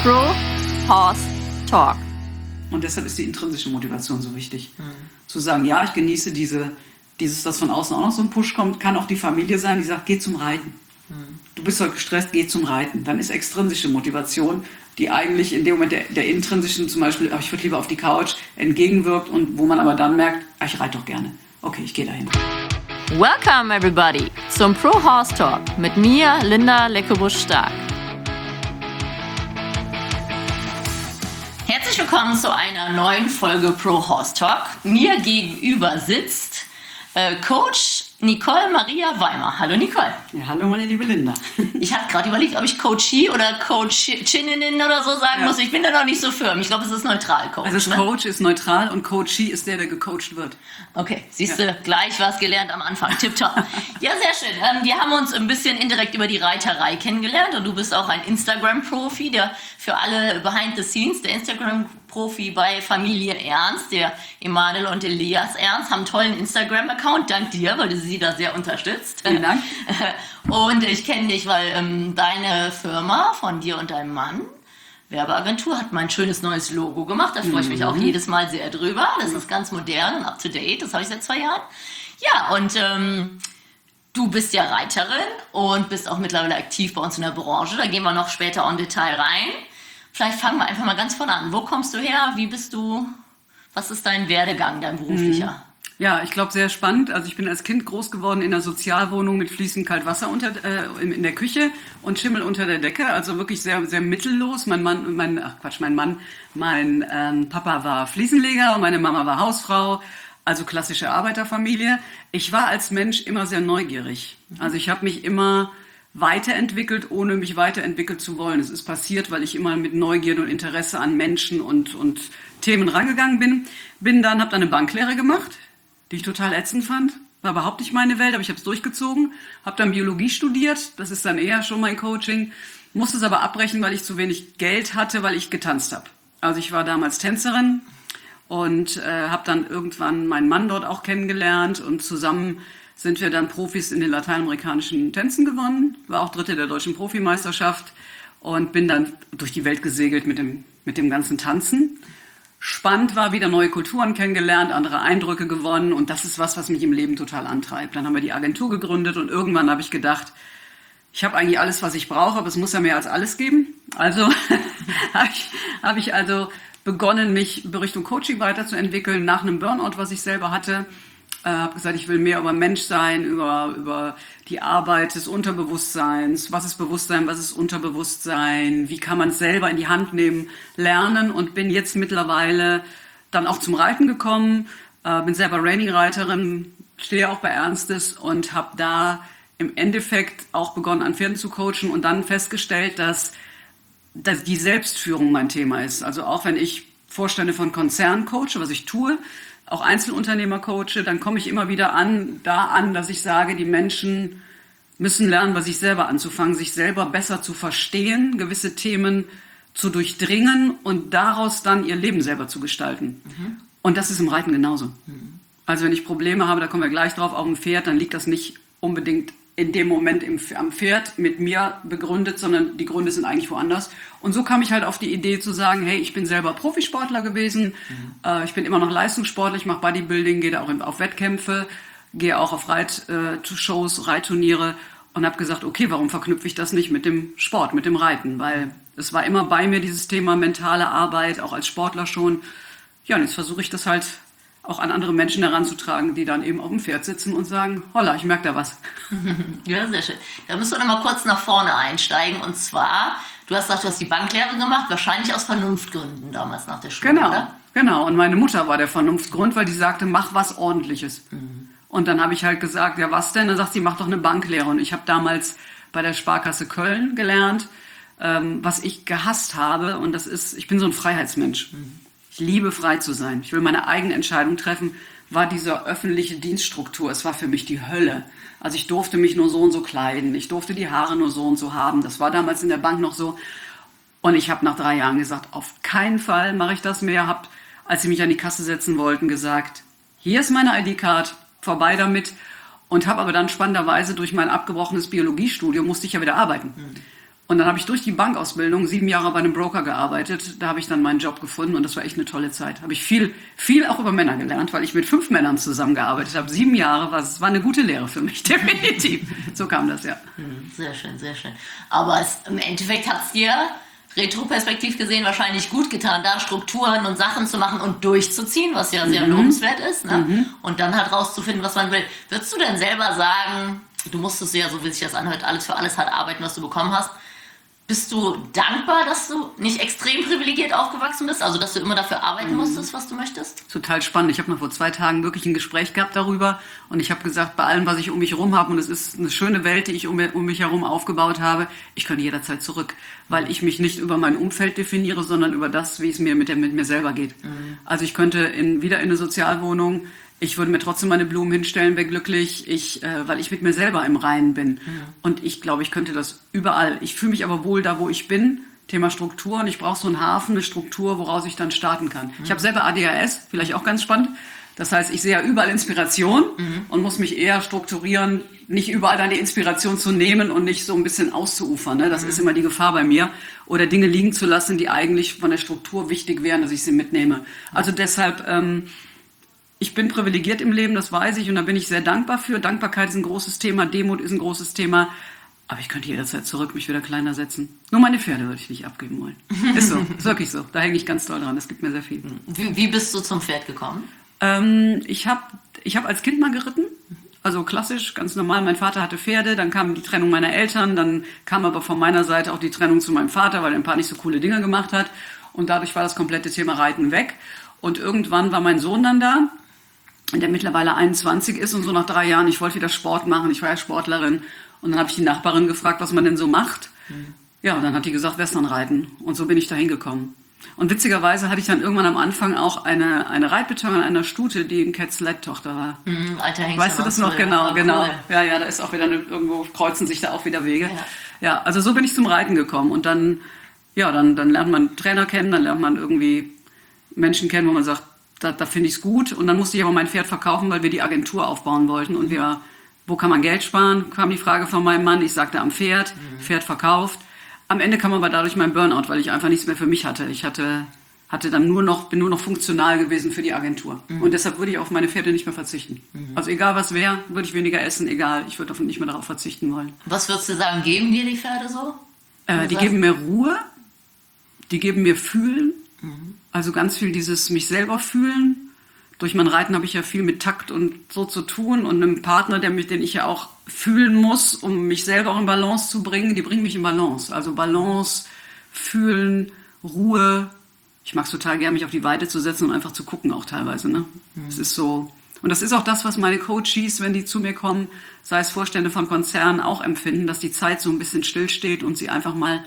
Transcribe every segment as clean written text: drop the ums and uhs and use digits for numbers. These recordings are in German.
Pro Horse Talk. Und deshalb ist die intrinsische Motivation so wichtig. Zu sagen, ja, ich genieße dass von außen auch noch so ein Push kommt, kann auch die Familie sein, die sagt, geh zum Reiten. Du bist heute gestresst, geh zum Reiten. Dann ist extrinsische Motivation, die eigentlich in dem Moment der intrinsischen, zum Beispiel, ich würde lieber auf die Couch, entgegenwirkt und wo man aber dann merkt, ich reite doch gerne. Okay, ich gehe dahin. Welcome everybody zum Pro Horse Talk mit mir, Linda Leckebusch-Stark. Herzlich willkommen zu einer neuen Folge Pro Horse Talk. Mir gegenüber sitzt Coach Nicole Maria Weimer. Hallo Nicole. Ja, hallo meine liebe Linda. Ich habe gerade überlegt, ob ich Coachie oder Coachinnen oder so sagen muss. Ich bin da noch nicht so firm. Ich glaube, es ist neutral, Coach. Also Coach ist neutral und Coachie ist der gecoacht wird. Okay, siehst du, gleich was gelernt am Anfang. Tipptopp. Ja, sehr schön. Wir haben uns ein bisschen indirekt über die Reiterei kennengelernt und du bist auch ein Instagram-Profi, der für alle behind the scenes, der Instagram-Profi bei Familie Ernst, der Emanuel und Elias Ernst, haben einen tollen Instagram-Account, dank dir, weil du sie da sehr unterstützt. Vielen Dank. Und ich kenne dich, weil deine Firma von dir und deinem Mann, Werbeagentur, hat mein schönes neues Logo gemacht. Da freue ich mich auch jedes Mal sehr drüber. Das ist ganz modern und up to date. Das habe ich seit 2 Jahren. Ja, und du bist ja Reiterin und bist auch mittlerweile aktiv bei uns in der Branche. Da gehen wir noch später en Detail rein. Vielleicht fangen wir einfach mal ganz vorne an. Wo kommst du her? Wie bist du? Was ist dein Werdegang, dein beruflicher? Ja, ich glaube, sehr spannend. Also ich bin als Kind groß geworden in einer Sozialwohnung mit fließend Kaltwasser in der Küche und Schimmel unter der Decke. Also wirklich sehr, sehr mittellos. Mein Papa war Fliesenleger und meine Mama war Hausfrau. Also klassische Arbeiterfamilie. Ich war als Mensch immer sehr neugierig. Also ich habe mich immer weiterentwickelt, ohne mich weiterentwickelt zu wollen. Es ist passiert, weil ich immer mit Neugierde und Interesse an Menschen und Themen rangegangen bin. Habe dann eine Banklehre gemacht, die ich total ätzend fand. War überhaupt nicht meine Welt, aber ich habe es durchgezogen. Habe dann Biologie studiert, das ist dann eher schon mein Coaching. Musste es aber abbrechen, weil ich zu wenig Geld hatte, weil ich getanzt habe. Also ich war damals Tänzerin und habe dann irgendwann meinen Mann dort auch kennengelernt und zusammen sind wir dann Profis in den lateinamerikanischen Tänzen gewonnen. War auch Dritte der deutschen Profimeisterschaft und bin dann durch die Welt gesegelt mit dem ganzen Tanzen. Spannend war, wieder neue Kulturen kennengelernt, andere Eindrücke gewonnen und das ist was mich im Leben total antreibt. Dann haben wir die Agentur gegründet und irgendwann habe ich gedacht, ich habe eigentlich alles, was ich brauche, aber es muss ja mehr als alles geben. Also habe ich begonnen, mich Richtung Coaching weiterzuentwickeln, nach einem Burnout, was ich selber hatte. Habe gesagt, ich will mehr über Menschsein, über die Arbeit des Unterbewusstseins, was ist Bewusstsein, was ist Unterbewusstsein, wie kann man es selber in die Hand nehmen, lernen und bin jetzt mittlerweile dann auch zum Reiten gekommen, bin selber Reining-Reiterin, stehe auch bei Ernstes und habe da im Endeffekt auch begonnen an Pferden zu coachen und dann festgestellt, dass die Selbstführung mein Thema ist. Also auch wenn ich Vorstände von Konzernen coache, was ich tue, auch Einzelunternehmer coache, dann komme ich immer wieder da an, dass ich sage, die Menschen müssen lernen, bei sich selber anzufangen, sich selber besser zu verstehen, gewisse Themen zu durchdringen und daraus dann ihr Leben selber zu gestalten. Und das ist im Reiten genauso. Also wenn ich Probleme habe, da kommen wir gleich drauf, auf dem Pferd, dann liegt das nicht unbedingt in dem Moment am Pferd mit mir begründet, sondern die Gründe sind eigentlich woanders. Und so kam ich halt auf die Idee zu sagen, hey, ich bin selber Profisportler gewesen, ich bin immer noch Leistungssportler, ich mache Bodybuilding, gehe da auch auf Wettkämpfe, gehe auch auf Reitshows, Reitturniere und habe gesagt, okay, warum verknüpfe ich das nicht mit dem Sport, mit dem Reiten? Weil es war immer bei mir dieses Thema mentale Arbeit, auch als Sportler schon. Ja, und jetzt versuche ich das halt auch an andere Menschen heranzutragen, die dann eben auf dem Pferd sitzen und sagen, holla, ich merke da was. Ja, sehr schön. Da müssen wir noch mal kurz nach vorne einsteigen. Und zwar, du hast gesagt, du hast die Banklehre gemacht, wahrscheinlich aus Vernunftgründen damals nach der Schule, oder? Genau. Und meine Mutter war der Vernunftgrund, weil die sagte, mach was Ordentliches. Und dann habe ich halt gesagt, ja, was denn? Dann sagt sie, mach doch eine Banklehre. Und ich habe damals bei der Sparkasse Köln gelernt, was ich gehasst habe. Und das ist, ich bin so ein Freiheitsmensch. Ich liebe frei zu sein. Ich will meine eigene Entscheidung treffen, war diese öffentliche Dienststruktur. Es war für mich die Hölle. Also ich durfte mich nur so und so kleiden. Ich durfte die Haare nur so und so haben. Das war damals in der Bank noch so. Und ich habe nach 3 Jahren gesagt, auf keinen Fall mache ich das mehr. Habe, als sie mich an die Kasse setzen wollten, gesagt, hier ist meine ID-Card, vorbei damit. Und habe aber dann spannenderweise durch mein abgebrochenes Biologiestudium musste ich ja wieder arbeiten. Und dann habe ich durch die Bankausbildung 7 Jahre bei einem Broker gearbeitet. Da habe ich dann meinen Job gefunden und das war echt eine tolle Zeit. Habe ich viel auch über Männer gelernt, weil ich mit 5 Männern zusammengearbeitet habe. 7 Jahre, war eine gute Lehre für mich, definitiv. So kam das, ja. Sehr schön, sehr schön. Aber im Endeffekt hat es dir retroperspektiv gesehen wahrscheinlich gut getan, da Strukturen und Sachen zu machen und durchzuziehen, was ja sehr lobenswert ist. Ne? Und dann halt rauszufinden, was man will. Würdest du denn selber sagen, du musstest ja, so wie sich das anhört, alles für alles hart arbeiten, was du bekommen hast. Bist du dankbar, dass du nicht extrem privilegiert aufgewachsen bist? Also, dass du immer dafür arbeiten musstest, was du möchtest? Total spannend. Ich habe noch vor 2 Tagen wirklich ein Gespräch gehabt darüber. Und ich habe gesagt, bei allem, was ich um mich herum habe, und es ist eine schöne Welt, die ich um mich herum aufgebaut habe, ich kann jederzeit zurück. Weil ich mich nicht über mein Umfeld definiere, sondern über das, wie es mir mit mir selber geht. Also ich könnte wieder in eine Sozialwohnung. Ich würde mir trotzdem meine Blumen hinstellen, wäre glücklich, weil ich mit mir selber im Reinen bin. Und ich glaube, ich könnte das überall. Ich fühle mich aber wohl da, wo ich bin. Thema Struktur. Und ich brauche so einen Hafen, eine Struktur, woraus ich dann starten kann. Ich habe selber ADHS, vielleicht auch ganz spannend. Das heißt, ich sehe ja überall Inspiration und muss mich eher strukturieren, nicht überall dann die Inspiration zu nehmen und nicht so ein bisschen auszuufern. Ne? Das ist immer die Gefahr bei mir. Oder Dinge liegen zu lassen, die eigentlich von der Struktur wichtig wären, dass ich sie mitnehme. Also deshalb... ich bin privilegiert im Leben, das weiß ich, und da bin ich sehr dankbar für. Dankbarkeit ist ein großes Thema, Demut ist ein großes Thema. Aber ich könnte jederzeit zurück mich wieder kleiner setzen. Nur meine Pferde würde ich nicht abgeben wollen. Ist so, ist wirklich so. Da hänge ich ganz doll dran, das gibt mir sehr viel. Wie bist du zum Pferd gekommen? Ich hab als Kind mal geritten. Also klassisch, ganz normal. Mein Vater hatte Pferde, dann kam die Trennung meiner Eltern, dann kam aber von meiner Seite auch die Trennung zu meinem Vater, weil er ein paar nicht so coole Dinge gemacht hat. Und dadurch war das komplette Thema Reiten weg. Und irgendwann war mein Sohn dann da, der mittlerweile 21 ist, und so nach 3 Jahren, ich wollte wieder Sport machen, ich war ja Sportlerin. Und dann habe ich die Nachbarin gefragt, was man denn so macht. Ja, und dann hat die gesagt, Westernreiten. Und so bin ich da hingekommen. Und witzigerweise hatte ich dann irgendwann am Anfang auch eine Reitbetreuung an einer Stute, die ein Cat-Sled-Tochter war. Alter Hengst. Weißt du das noch? Genau. Cool. Ja, da ist auch wieder irgendwo kreuzen sich da auch wieder Wege. Ja, also so bin ich zum Reiten gekommen. Und dann lernt man Trainer kennen, dann lernt man irgendwie Menschen kennen, wo man sagt, da finde ich es gut. Und dann musste ich aber mein Pferd verkaufen, weil wir die Agentur aufbauen wollten. Und wo kann man Geld sparen? Kam die Frage von meinem Mann. Ich sagte am Pferd, Pferd verkauft. Am Ende kam aber dadurch mein Burnout, weil ich einfach nichts mehr für mich hatte. Ich bin nur noch funktional gewesen für die Agentur. Und deshalb würde ich auf meine Pferde nicht mehr verzichten. Also egal was wäre, würde ich weniger essen, egal. Ich würde nicht mehr darauf verzichten wollen. Was würdest du sagen, geben dir die Pferde so? Die geben mir Ruhe, die geben mir Fühlen. Also ganz viel dieses mich selber fühlen. Durch mein Reiten habe ich ja viel mit Takt und so zu tun und einem Partner, den ich ja auch fühlen muss, um mich selber auch in Balance zu bringen. Die bringen mich in Balance. Also Balance, Fühlen, Ruhe. Ich mag es total gerne, mich auf die Weide zu setzen und einfach zu gucken auch teilweise. Ne? Das ist so. Und das ist auch das, was meine Coaches, wenn die zu mir kommen, sei es Vorstände von Konzernen, auch empfinden, dass die Zeit so ein bisschen stillsteht und sie einfach mal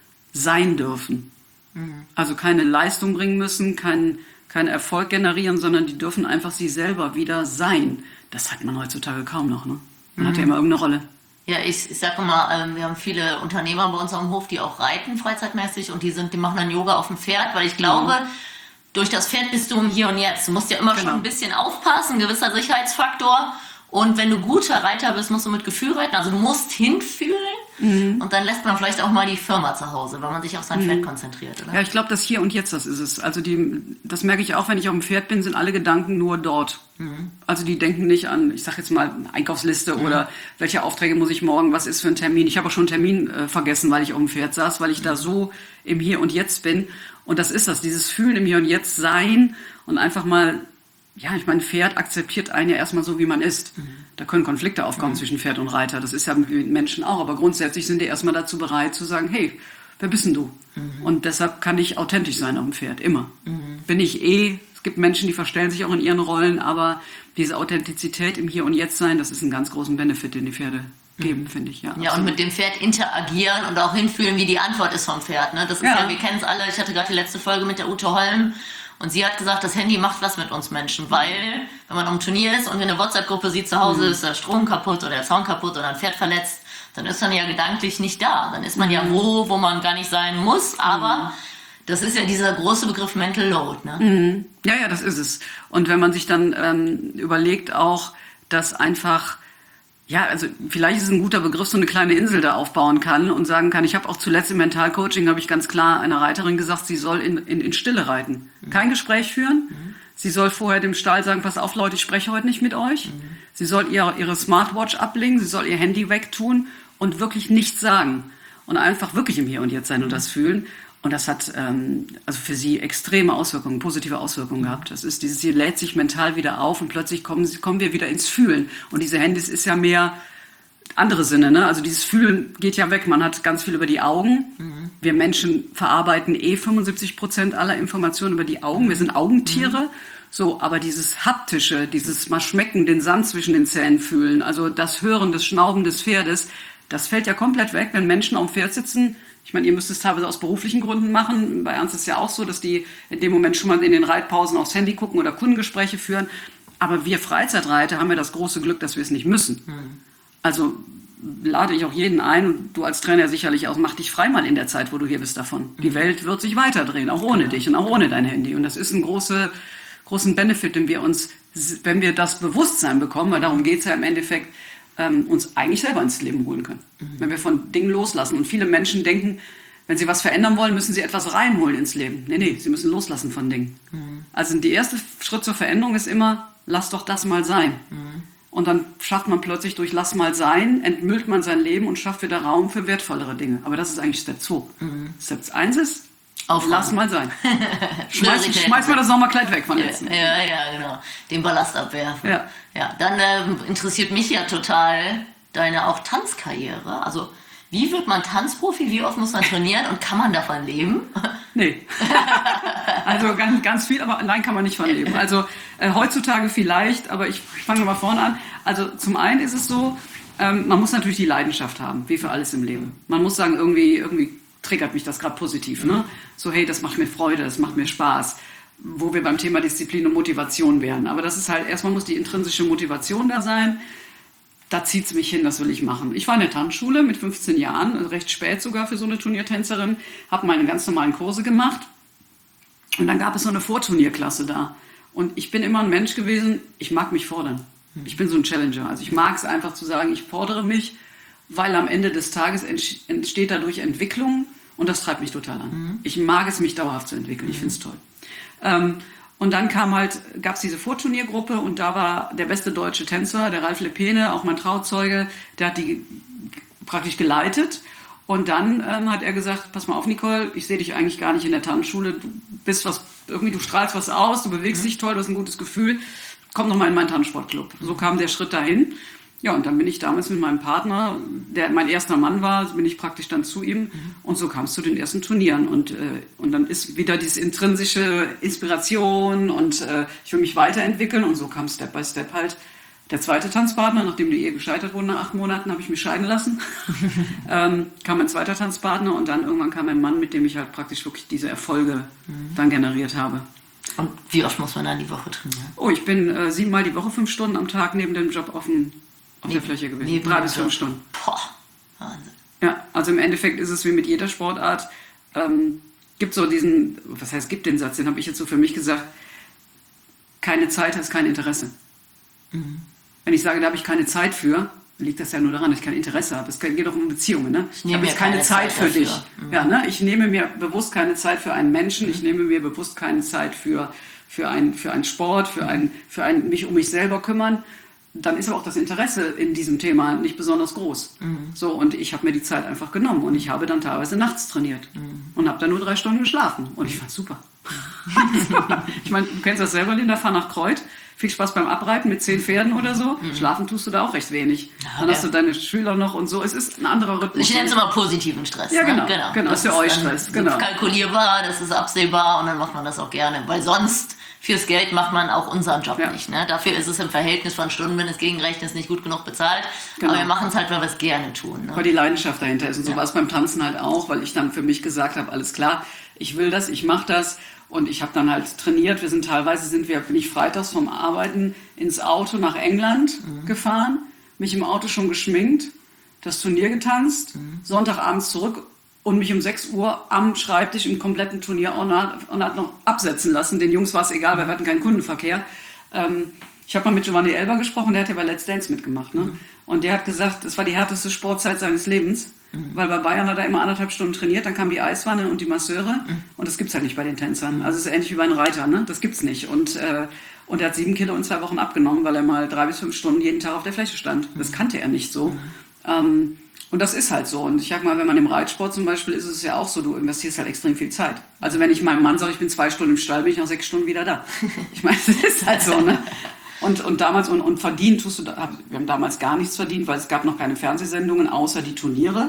sein dürfen. Also keine Leistung bringen müssen, keinen Erfolg generieren, sondern die dürfen einfach sie selber wieder sein. Das hat man heutzutage kaum noch. Ne? Man hat ja immer irgendeine Rolle. Ja, ich sage immer, wir haben viele Unternehmer bei uns am Hof, die auch reiten freizeitmäßig und die machen dann Yoga auf dem Pferd, weil ich glaube, durch das Pferd bist du im Hier und Jetzt. Du musst ja immer schon ein bisschen aufpassen, ein gewisser Sicherheitsfaktor. Und wenn du guter Reiter bist, musst du mit Gefühl reiten. Also du musst hinfühlen und dann lässt man vielleicht auch mal die Firma zu Hause, weil man sich auf sein Pferd konzentriert. Oder? Ja, ich glaube, das Hier und Jetzt, das ist es. Also das merke ich auch, wenn ich auf dem Pferd bin, sind alle Gedanken nur dort. Also die denken nicht an, ich sage jetzt mal, Einkaufsliste oder welche Aufträge muss ich morgen, was ist für ein Termin. Ich habe auch schon einen Termin vergessen, weil ich auf dem Pferd saß, weil ich da so im Hier und Jetzt bin. Und das ist das, dieses Fühlen im Hier und Jetzt sein und einfach mal... Ja, ich meine, Pferd akzeptiert einen ja erstmal so, wie man ist. Da können Konflikte aufkommen zwischen Pferd und Reiter. Das ist ja mit Menschen auch. Aber grundsätzlich sind die erstmal dazu bereit zu sagen, hey, wer bist denn du? Und deshalb kann ich authentisch sein auf dem Pferd, immer. Bin ich es gibt Menschen, die verstellen sich auch in ihren Rollen, aber diese Authentizität im Hier und Jetzt sein, das ist ein ganz großen Benefit, den die Pferde geben, finde ich. Ja, ja, und mit dem Pferd interagieren und auch hinfühlen, wie die Antwort ist vom Pferd. Ne? Das ist ja wir kennen es alle. Ich hatte gerade die letzte Folge mit der Ute Holm. Und sie hat gesagt, das Handy macht was mit uns Menschen, weil wenn man am Turnier ist und in der WhatsApp-Gruppe sieht, zu Hause ist der Strom kaputt oder der Zaun kaputt oder ein Pferd verletzt, dann ist man ja gedanklich nicht da. Dann ist man ja wo man gar nicht sein muss, aber das ist ja dieser große Begriff Mental Load. Ne? Ja, das ist es. Und wenn man sich dann überlegt auch, dass einfach Ja, also vielleicht ist es ein guter Begriff, so eine kleine Insel da aufbauen kann und sagen kann, ich habe auch zuletzt im Mentalcoaching, habe ich ganz klar einer Reiterin gesagt, sie soll in Stille reiten. Kein Gespräch führen. Sie soll vorher dem Stall sagen, pass auf Leute, ich spreche heute nicht mit euch. Sie soll ihre Smartwatch ablegen, sie soll ihr Handy wegtun und wirklich nichts sagen. Und einfach wirklich im Hier und Jetzt sein und das fühlen. Und das hat also für sie extreme Auswirkungen, positive Auswirkungen gehabt. Das ist sie lädt sich mental wieder auf und plötzlich kommen wir wieder ins Fühlen. Und diese Handys ist ja mehr andere Sinne, ne? Also dieses Fühlen geht ja weg. Man hat ganz viel über die Augen. Wir Menschen verarbeiten 75% aller Informationen über die Augen. Wir sind Augentiere. So, aber dieses Haptische, dieses mal schmecken, den Sand zwischen den Zähnen fühlen, also das Hören, das Schnauben des Pferdes, das fällt ja komplett weg, wenn Menschen auf dem Pferd sitzen. Ich meine, ihr müsst es teilweise aus beruflichen Gründen machen. Bei uns ist es ja auch so, dass die in dem Moment schon mal in den Reitpausen aufs Handy gucken oder Kundengespräche führen. Aber wir Freizeitreiter haben ja das große Glück, dass wir es nicht müssen. Also lade ich auch jeden ein, und du als Trainer sicherlich auch, mach dich frei mal in der Zeit, wo du hier bist davon. Die Welt wird sich weiterdrehen, auch ohne dich und auch ohne dein Handy. Und das ist ein großen Benefit, den wir uns, wenn wir das Bewusstsein bekommen, weil darum geht es ja im Endeffekt, uns eigentlich selber ins Leben holen können. Wenn wir von Dingen loslassen. Und viele Menschen denken, wenn sie was verändern wollen, müssen sie etwas reinholen ins Leben. Nee, sie müssen loslassen von Dingen. Also der erste Schritt zur Veränderung ist immer, lass doch das mal sein. Und dann schafft man plötzlich durch lass mal sein, entmüllt man sein Leben und schafft wieder Raum für wertvollere Dinge. Aber das ist eigentlich Step 2. Step 1 ist, lass mal sein. Schmeiß mal das Sommerkleid weg von letzten. Ja, genau. Den Ballast abwerfen. Ja. Dann interessiert mich ja total deine auch Tanzkarriere. Also wie wird man Tanzprofi? Wie oft muss man trainieren und kann man davon leben? Nee. Also ganz viel, aber allein kann man nicht von leben. Also heutzutage vielleicht, aber ich fange mal vorne an. Also zum einen ist es so, man muss natürlich die Leidenschaft haben, wie für alles im Leben. Man muss sagen, irgendwie triggert mich das gerade positiv. Ne? So, hey, das macht mir Freude, das macht mir Spaß. Wo wir beim Thema Disziplin und Motivation wären. Aber das ist halt, erstmal muss die intrinsische Motivation da sein. Da zieht es mich hin, das will ich machen. Ich war in der Tanzschule mit 15 Jahren, also recht spät sogar für so eine Turniertänzerin, habe meine ganz normalen Kurse gemacht. Und dann gab es so eine Vorturnierklasse da. Und ich bin immer ein Mensch gewesen, ich mag mich fordern. Ich bin so ein Challenger. Also ich mag es einfach zu sagen, ich fordere mich, weil am Ende des Tages entsteht dadurch Entwicklung und das treibt mich total an. Ich mag es, mich dauerhaft zu entwickeln. Ich finde es toll. Und dann gab es diese Vorturniergruppe und da war der beste deutsche Tänzer, der Ralf Lepene, auch mein Trauzeuge, der hat die praktisch geleitet. Und dann hat er gesagt, pass mal auf, Nicole, ich sehe dich eigentlich gar nicht in der Tanzschule. Du strahlst was aus, du bewegst dich toll, du hast ein gutes Gefühl. Komm doch mal in meinen Tanzsportclub. So kam der Schritt dahin. Ja, und dann bin ich damals mit meinem Partner, der mein erster Mann war, bin ich praktisch dann zu ihm. Und so kam es zu den ersten Turnieren. Und dann ist wieder diese intrinsische Inspiration und ich will mich weiterentwickeln. Und so kam Step by Step halt der zweite Tanzpartner. Nachdem die Ehe gescheitert wurde, nach 8 Monaten habe ich mich scheiden lassen. Kam ein zweiter Tanzpartner und dann irgendwann kam ein Mann, mit dem ich halt praktisch wirklich diese Erfolge dann generiert habe. Und wie oft muss man dann die Woche trainieren? Oh, ich bin 7-mal die Woche 5 Stunden am Tag neben dem Job auf der Fläche gewesen. 3 bis 5 Stunden. Boah, Wahnsinn. Ja, also im Endeffekt ist es wie mit jeder Sportart. Gibt so gibt den Satz, den habe ich jetzt so für mich gesagt, keine Zeit heißt kein Interesse. Wenn ich sage, da habe ich keine Zeit für, liegt das ja nur daran, dass ich kein Interesse habe. Es geht doch um Beziehungen. Ne? Ich habe jetzt keine Zeit für dich. Ja, ne? Ich nehme mir bewusst keine Zeit für einen Menschen. Ich nehme mir bewusst keine Zeit für einen Sport, für ein mich um mich selber kümmern. Dann ist aber auch das Interesse in diesem Thema nicht besonders groß. So, und ich habe mir die Zeit einfach genommen und ich habe dann teilweise nachts trainiert und habe dann nur 3 Stunden geschlafen und ich fand super. Ich meine, du kennst das selber, Linda, fahr nach Kreuth. Viel Spaß beim Abreiten mit 10 Pferden oder so. Schlafen tust du da auch recht wenig. Dann hast du deine Schüler noch und so. Es ist ein anderer Rhythmus. Ich nenne es immer positiven Stress. Ja, genau. Das ist für euch Stress. Genau. Das ist kalkulierbar, das ist absehbar und dann macht man das auch gerne. Weil sonst fürs Geld macht man auch unseren Job nicht. Ne? Dafür ist es im Verhältnis von Stunden, wenn es gegenrechnet ist, nicht gut genug bezahlt. Genau. Aber wir machen es halt, weil wir es gerne tun. Ne? Weil die Leidenschaft dahinter ist. Und so war es beim Tanzen halt auch, weil ich dann für mich gesagt habe, alles klar, ich will das, ich mache das. Und ich habe dann halt trainiert. Bin ich freitags vom Arbeiten ins Auto nach England gefahren, mich im Auto schon geschminkt, das Turnier getanzt, Sonntagabends zurück und mich um 6 Uhr am Schreibtisch im kompletten Turnier und hat noch absetzen lassen. Den Jungs war es egal, weil wir hatten keinen Kundenverkehr. Ich habe mal mit Giovanni Elber gesprochen, der hat ja bei Let's Dance mitgemacht. Ne? Und der hat gesagt, das war die härteste Sportzeit seines Lebens, weil bei Bayern hat er immer 1,5 Stunden trainiert, dann kam die Eiswanne und die Masseure und das gibt's halt nicht bei den Tänzern. Also es ist ähnlich wie bei einem Reiter, ne? Das gibt's nicht. Und er hat 7 Kilo in 2 Wochen abgenommen, weil er mal 3 bis 5 Stunden jeden Tag auf der Fläche stand. Das kannte er nicht so. Und das ist halt so. Und ich sag mal, wenn man im Reitsport zum Beispiel ist es ja auch so, du investierst halt extrem viel Zeit. Also wenn ich meinem Mann sage, ich bin 2 Stunden im Stall, bin ich nach 6 Stunden wieder da. Ich meine, das ist halt so, ne? Und damals, und verdienen tust du, wir haben damals gar nichts verdient, weil es gab noch keine Fernsehsendungen, außer die Turniere.